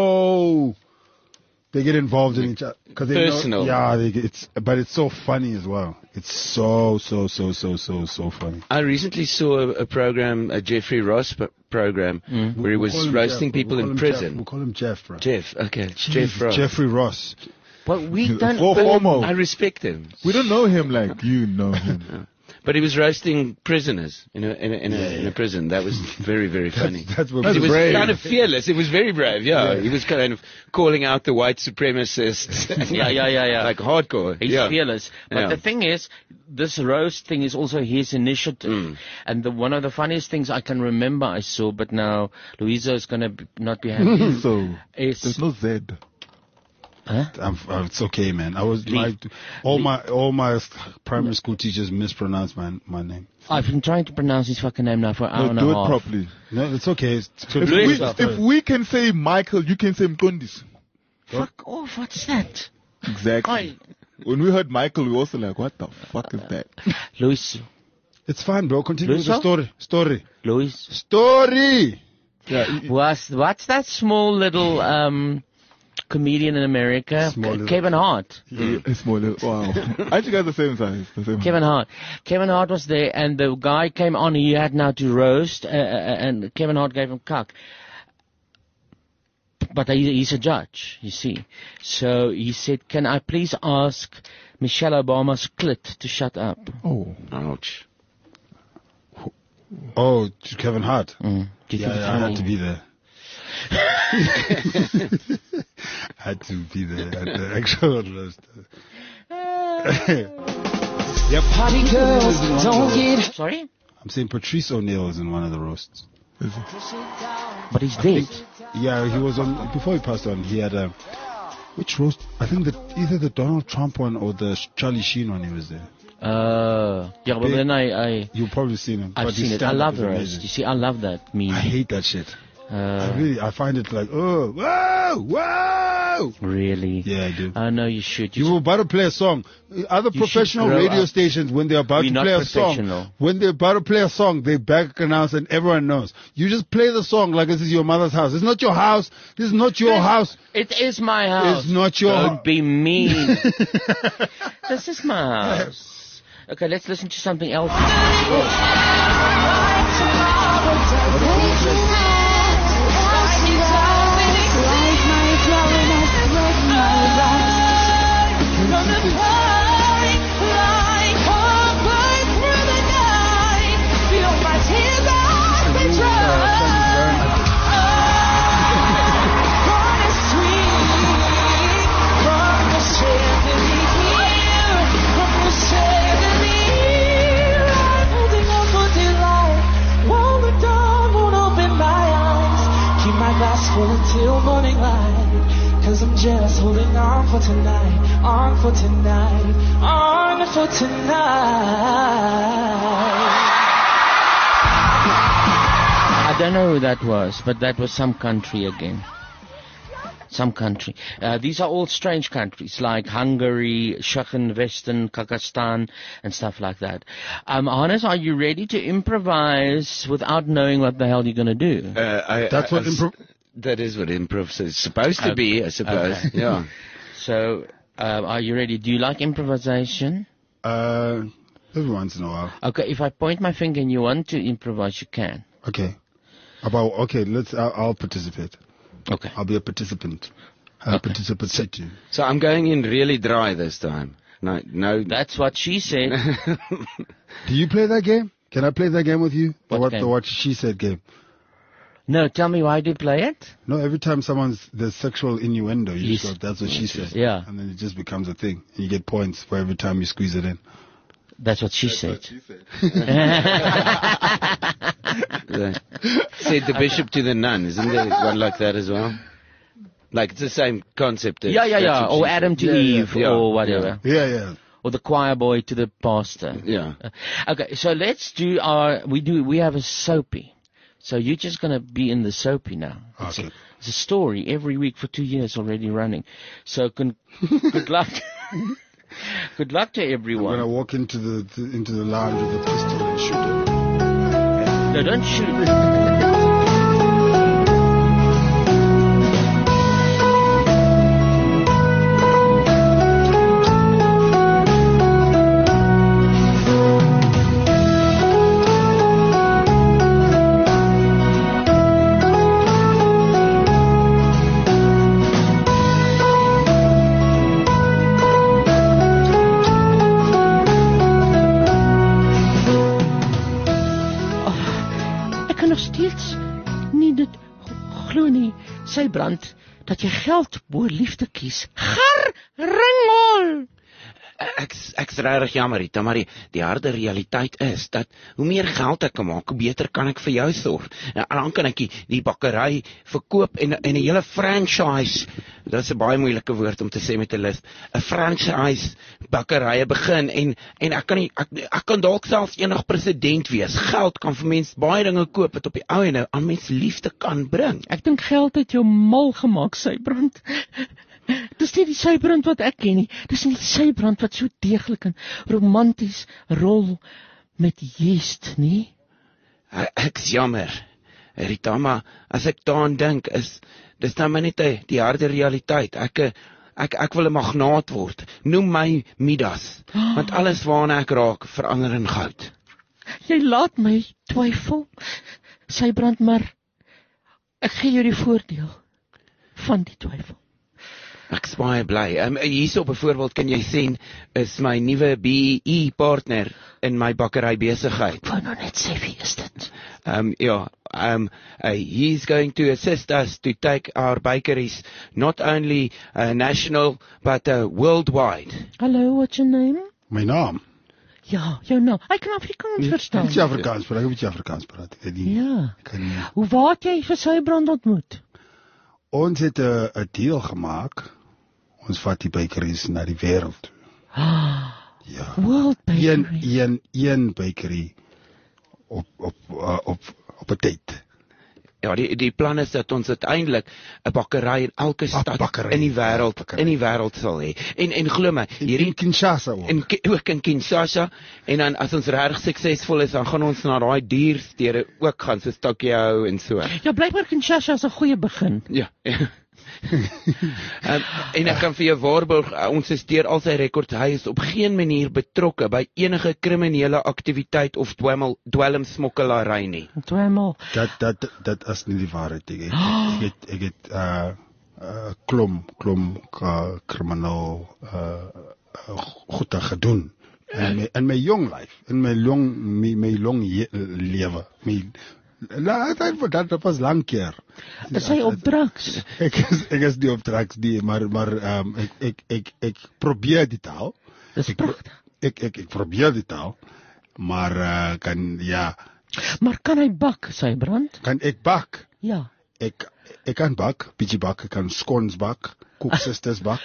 involved in each other because they personal. But it's so funny as well. It's so funny. I recently saw a program, a Jeffrey Ross program, where he was roasting people in prison. We'll call him Jeff, bro. Jeff, okay. Jeff Ross. Jeffrey Ross. But we don't. I respect him. We don't know him like you know him. But he was roasting prisoners in a prison. That was very, very funny. That's what he was brave. kind of fearless. It was very brave. Yeah, he was kind of calling out the white supremacists. Yeah. Like hardcore. He's fearless. But the thing is, this roast thing is also his initiative. And one of the funniest things I can remember I saw, but now Louisa is going to not be happy. There's no Z. Huh? It's okay, man. All my primary school teachers mispronounced my name. I've been trying to pronounce his fucking name now for an hour and a half. Do it properly. No, it's okay. If we can say Michael, you can say Mkondis. Fuck off! What's that? Exactly. When we heard Michael, we were also like, "What the fuck is that?" Luis. It's fine, bro. Continue with the story. Luis. Story. Yeah. What's that small little comedian in America, Kevin Hart. Small little. Wow. Aren't you guys the same size? Kevin Hart was there, and the guy came on. He had now to roast, and Kevin Hart gave him cuck. But he's a judge, you see. So he said, "Can I please ask Michelle Obama's clit to shut up?" Oh, ouch. Oh, to Kevin Hart. Do you think I had to be there. Had to be there at the actual roast. Your party girls don't get. Sorry? I'm saying Patrice O'Neill is in one of the roasts. But he's dead. Yeah, he was on before he passed on. He had which roast? I think either the Donald Trump one or the Charlie Sheen one. He was there. Yeah, but then you've probably seen him. I've seen it. I love the roast. You see, I love that meme. I hate that shit. I find it like, oh, whoa, No. Really? Yeah, I do. I know you should. You were about to play a song. Other You professional should grow radio up. stations, when they're about We're to not play a professional. song, when they're about to play a song, they back announce and everyone knows. You just play the song like this is your mother's house. It's not your house. This is not your house. It is my house. It's not your Don't be mean. This is my house. Okay, let's listen to something else. Full until morning light, 'cause I'm just holding on for tonight, on for tonight, on for tonight. I don't know who that was, but that was some country again. Some country. These are all strange countries, like Hungary, Czechoslovakia, Western, Kazakhstan, and stuff like that. Hannes, are you ready to improvise without knowing what the hell you're going to do? That's what improv. That is what improv is supposed to be, I suppose. Okay. Yeah. So, are you ready? Do you like improvisation? Every once in a while. Okay, if I point my finger and you want to improvise, you can. Okay. I'll participate. Okay. I'll be a participant. Participate. So I'm going in really dry this time. No. That's what she said. Do you play that game? Can I play that game with you? What game? The what she said game. No, tell me, why do you play it? No, every time there's sexual innuendo, you just go, that's what she said. Yeah. And then it just becomes a thing. And you get points for every time you squeeze it in. That's what she said. Said the bishop to the nun. Isn't there one like that as well? Like it's the same concept. Yeah. Or Adam to Eve or whatever. Yeah. Or the choir boy to the pastor. Yeah. Okay, so let's do we have a soapy. So you're just going to be in the soapy now. Okay. It's a story every week for 2 years already running. So good luck. Good luck to everyone. I'm going to walk into the lounge with a pistol and shoot him. No, don't shoot. Sy brand dat jy geld bo liefde kies. Garringel. Ek's regtig jammer, Rita, maar die harde realiteit is dat hoe meer geld ek kan maak, hoe beter kan ek vir jou sorg. En dan kan ek die bakkery verkoop en 'n hele franchise. Dit is 'n baie moeilike woord om te sê met 'n lisp. 'n Franchise bakkerye begin en ek kan dalk selfs eendag president wees. Geld kan vir mense baie dinge koop wat op die ou en aan mense liefde kan bring. Ek dink geld het jou mal gemaak, Sybrand. Dis nie die Sybrand wat ek ken nie. Dis nie die Sybrand wat so deeglik en romanties rol met yeast nie. Ek's jammer, Rita, maar as ek daaraan dink, dis nou maar net die harde realiteit. Ek wil 'n magnaat word. Noem my Midas, want alles waarna ek raak verander in goud. Jy laat my twyfel, Sybrand, maar ek gee jou die voordeel van die twyfel. Ek's baie bly. Hierso byvoorbeeld kan jy sien is my nuwe BE partner in my bakkery besigheid. Ek wou nou net sê wie is dit? He's going to assist us to take our bakeries not only national but worldwide. Hallo, what's your name? My naam? Ja, jou naam. Ek kan Afrikaans verstaan. Ek kan bietjie Afrikaans praat. Ja. Hoe waar jy vir Sybrand ontmoet? Ons het 'n deal gemaak. Ons vat die bakeries na die wêreld. Ja. World Bakery. Een bakery op 'n date. Ja, die plan is dat ons uiteindelik 'n bakkery in elke stad in die wêreld sal hê. En glo my, hierdie in Kinshasa ook in Kinshasa, en dan as ons regtig suksesvol is, dan gaan ons na daai dierstede ook gaan, soos Tokyo en so. Ja, blykbaar Kinshasa is 'n goeie begin. Ja. En ek kan vir jou waarborg, ons is deur al sy rekords, hy is op geen manier betrokke by enige kriminele aktiwiteit of dwelmsmokkelary nie. Dwelm. Dat is nie die waarheid nie. Ek het klom kriminaal goed gedoen in my jong life, in my long lewe. Dat was lang keer. Is hy op drugs? Ek is nie op drugs nie, maar ek probeer die taal. Dis pragtig. Ek probeer die taal, maar Maar kan hy bak, Sybrand? Kan ek bak? Ja. Ek kan bak, bietjie bak, ek kan scones bak, koeksisters bak.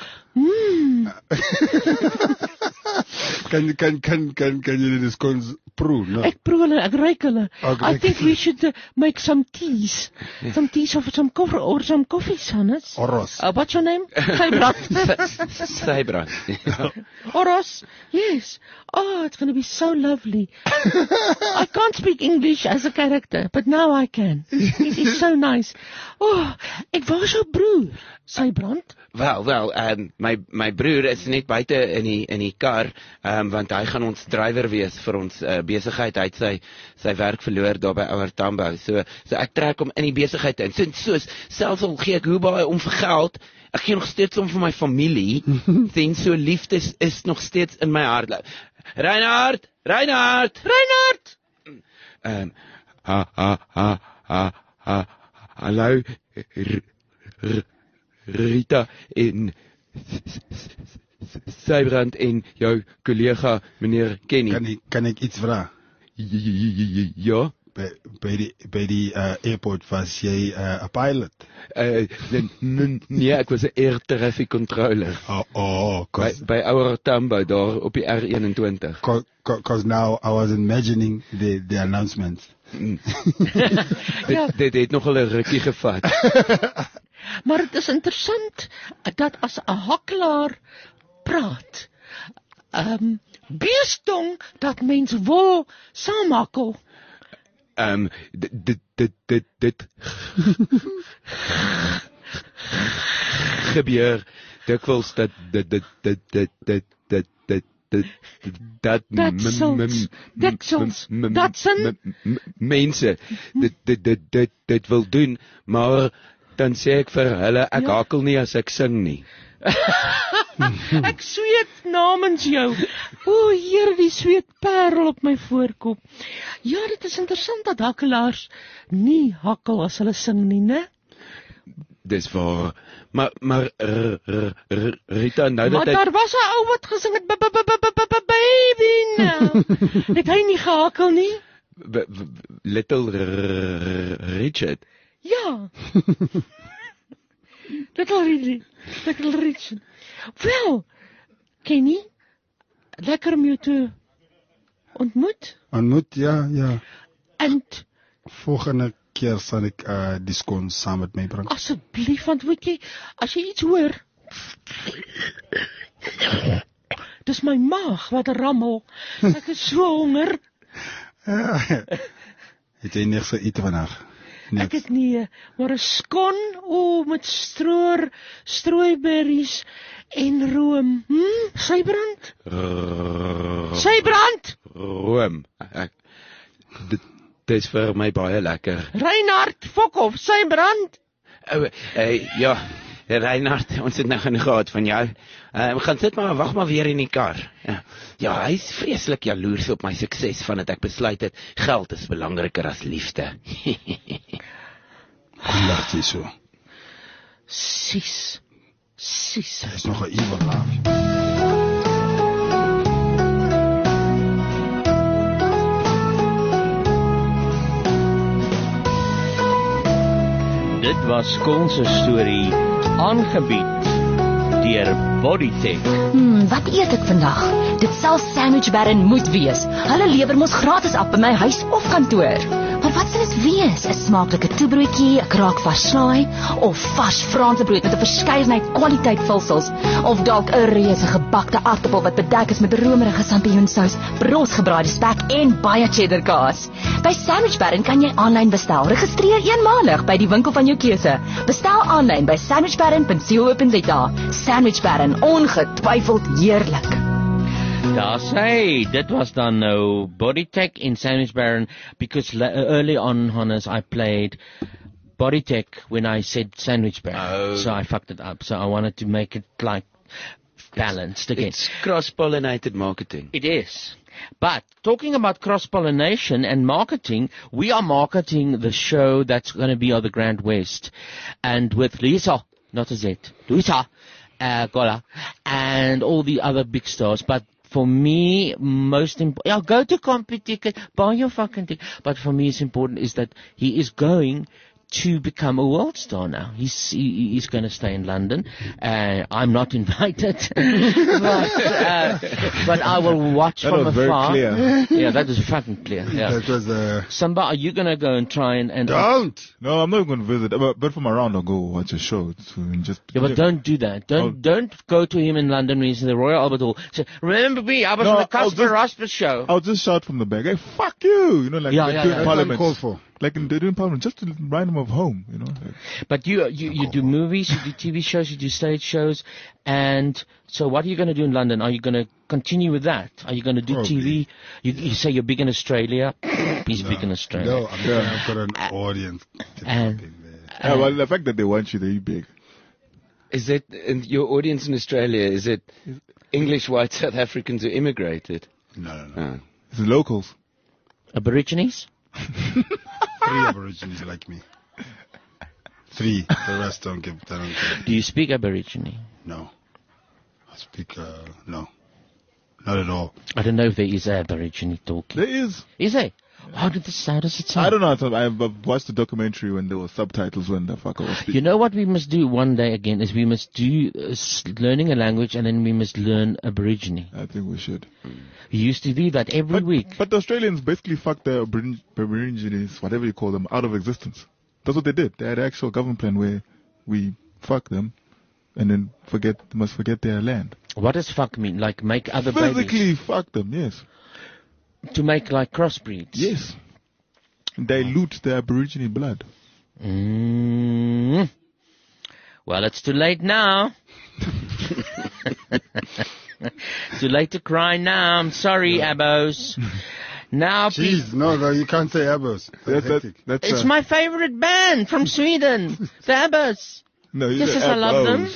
Kan jy die scones proe? No? Ek proe hulle, ek ruik hulle. Okay. I think we should make some teas. Some teas of some coffee or some coffee, Hannes. Oros. What's your name? Sybrand. Sybrand. Oros. Yes. Oh, it's going to be so lovely. I can't speak English as a character, but now I can. It is so nice. Oh, ek was jou broer, Sybrand. Wel, my broer is net buite in die kar, want hy gaan ons drywer wees vir ons besigheid. Hy het sy werk verloor daar by Ouer Tambo. So ek trek hom in die besigheid in. Soos selfs al gee ek hoe baie om vir geld, ek gee nog steeds om vir my familie. Sien, so liefde is nog steeds in my hart. Reinhard. Hallo. Rita en Sybrand en jou kollega meneer Kenny. Kan ek iets vra? Ja. By die airport was jy 'n pilot? Nee, ek was 'n air traffic controller. By Ouer Tambo daar op die R21. Because now I was imagining the announcements. Dit het nogal 'n rukkie gevat. Maar het is interessant dat as 'n hakkelaar praat, beestong dat mens wil saamhakkel. Dit gebeur dikwels dat mense dit wil doen, maar dan sê ek vir hulle, ek hakel nie as ek sing nie. Ek sweet namens jou. O, Heer, die sweetperel op my voorkop. Ja, dit is interessant dat hakkelaars nie hakkel as hulle sing nie, né? Dis waar. Maar Rita, nou dat maar daar was 'n ou wat gesing het baby nou. Het hy nie gehakkel nie? Little Richard. Ja. Little Richard. Wel, Kenny, lekker om jou te ontmoet. Ja. En volgende keer sal ek die scones saam met my bring. Asseblief, want weet jy, as jy iets hoor, dis my maag wat rammel. Ek is so honger. Het jy niks geëet vandag? Nee. Ek het nie, maar 'n skon met strooiberries en room. Sybrand? Sybrand? Room. Dit is vir my baie lekker. Reinhard, fok of Sybrand? Ja, Reinhard, ons het nou genoeg gehad van jou. Gaan sit maar, wag maar weer in die kar. Ja, hy is vreeslik jaloers op my sukses vandat ek besluit het, geld is belangriker as liefde. Kom laat jy so. Sis. Hy is nog 'n evil laugh. Dit was Koen se storie, aangebied deur Bodytech. Wat eet ek vandag? Dit sal Sandwich Baron moet wees. Hulle lewer mos gratis af by my huis of kantoor. Maar wat sal dit wees? 'n smaaklike toebroodjie, 'n kraakvars slaai of vars Franse brood met 'n verskeidenheid kwaliteit vulsels of dalk 'n reuse gebakte aartappel wat bedek is met romerige sampioensous, brosgebraaide spek en baie cheddar kaas. By Sandwich Baron kan jy aanlyn bestel. Registreer eenmalig by die winkel van jou keuse. Bestel aanlyn by sandwichbaron.co.za. Sandwich Baron, ongetwyfeld heerlik. Daar sê, dit was dan nou Bodytech in Sandwich Baron, because early on, Hannes, I played Bodytech when I said Sandwich Baron. So I fucked it up. So I wanted to make it like balanced again. It's cross-pollinated marketing. It is. But talking about cross-pollination and marketing, we are marketing the show that's going to be on the Grand West. And with Lisa, not a Z, Lisa, Gola, and all the other big stars. But for me, most important, go to competition, buy your fucking thing. But for me, it's important is that he is going to become a world star now. He's going to stay in London. I'm not invited, but I will watch that from was afar. Very clear. Yeah, that was fucking clear. Yeah. That was Samba, are you going to go and try and don't? No, I'm not going to visit. But from around, I'll go watch a show. Yeah, but don't do that. Don't go to him in London when he's in the Royal Albert Hall. Say, remember me? I was on the Casper Rasmus show. I'll just shout from the back, hey, fuck you! You know, like yeah. Parliament. Called for. Like they're doing Parliament, just to remind them of home, you know. But you do movies, you do TV shows, you do stage shows, and so what are you going to do in London? Are you going to continue with that? Are you going to do TV? You say you're big in Australia. He's big in Australia. No, I've got an audience. Well, the fact that they want you, they're big. Is it your audience in Australia? Is it English white South Africans who immigrated? No. It's the locals. Aborigines? 3 Aborigines like me. 3. The rest don't give. Do you speak Aborigine? No. I speak. No. Not at all. I don't know if there is Aborigine talking. There is. Is there? How does it sound? I don't know. I've watched the documentary when there were subtitles when the fucker was speaking. You know what we must do one day again is we must do learning a language and then we must learn Aborigine. I think we should. We used to do that every week. But the Australians basically fucked the Aborigines, whatever you call them, out of existence. That's what they did. They had an actual government plan where we fuck them and then must forget their land. What does fuck mean? Like make other Physically babies? fuck them, yes. To make like crossbreeds? Yes. Dilute the Aborigine blood. Well, it's too late now. Too late to cry now. I'm sorry, Abos. Now, jeez, no, you can't say Abos. That's it's my favorite band from Sweden, the Abos. No, yes, I love them.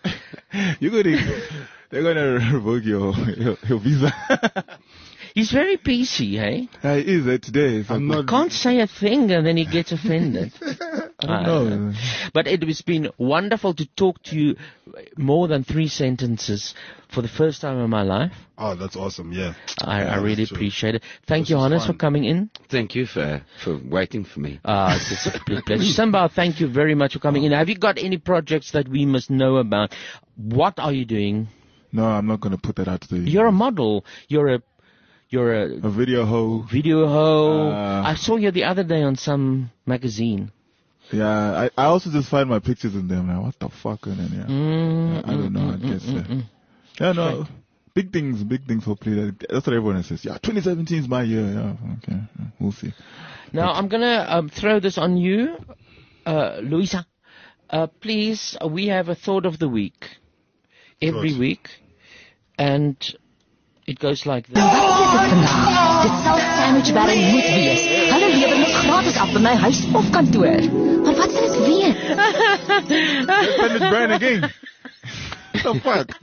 They're gonna revoke your visa. He's very PC, hey? He is today. I can't say a thing and then he gets offended. I don't know. But it has been wonderful to talk to you more than 3 sentences for the first time in my life. Oh, that's awesome, yeah. I really appreciate it. Thank you, Hannes, for coming in. Thank you for waiting for me. It's a complete pleasure. Simba, thank you very much for coming in. Have you got any projects that we must know about? What are you doing? No, I'm not going to put that out to you. You're a model. You're a video hoe. I saw you the other day on some magazine. Yeah, I also just find my pictures in them. What the fuck? And then, I don't know. I guess. Yeah, no. Big things, hopefully. That's what everyone says. Yeah, 2017 is my year. Yeah, okay. We'll see. Now, I'm going to throw this on you, Louisa. Please, we have a thought of the week. Every week. And it goes like this. Wat is dit vandag? Dit sal Sandwich Baron moet wees. Hulle lewer net gratis af by my huis of kantoor. Maar wat sal dit wees? Sandwich Baron again. What the fuck?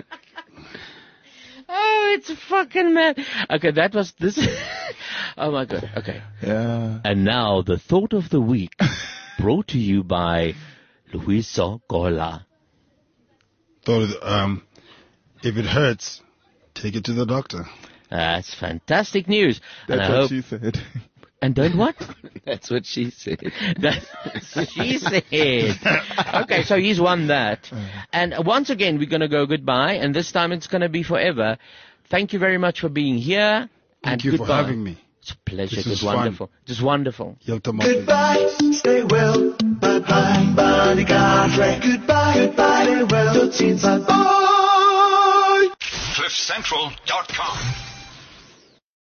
Oh, it's fucking mad. Okay, that was this. Oh my God. Okay. Yeah. And now the thought of the week, brought to you by Louisa Gola. If it hurts, take it to the doctor. That's fantastic news. That's what she said. And don't what? That's what she said. She said. Okay, so he's won that. And once again, we're going to go goodbye, and this time it's going to be forever. Thank you very much for being here. Thank you for having me. It's a pleasure. This It was is fun. wonderful. It was wonderful. Goodbye, stay well. Bye-bye, bodyguard. Goodbye, goodbye, stay well. Tot ziens, bye. CliffCentral.com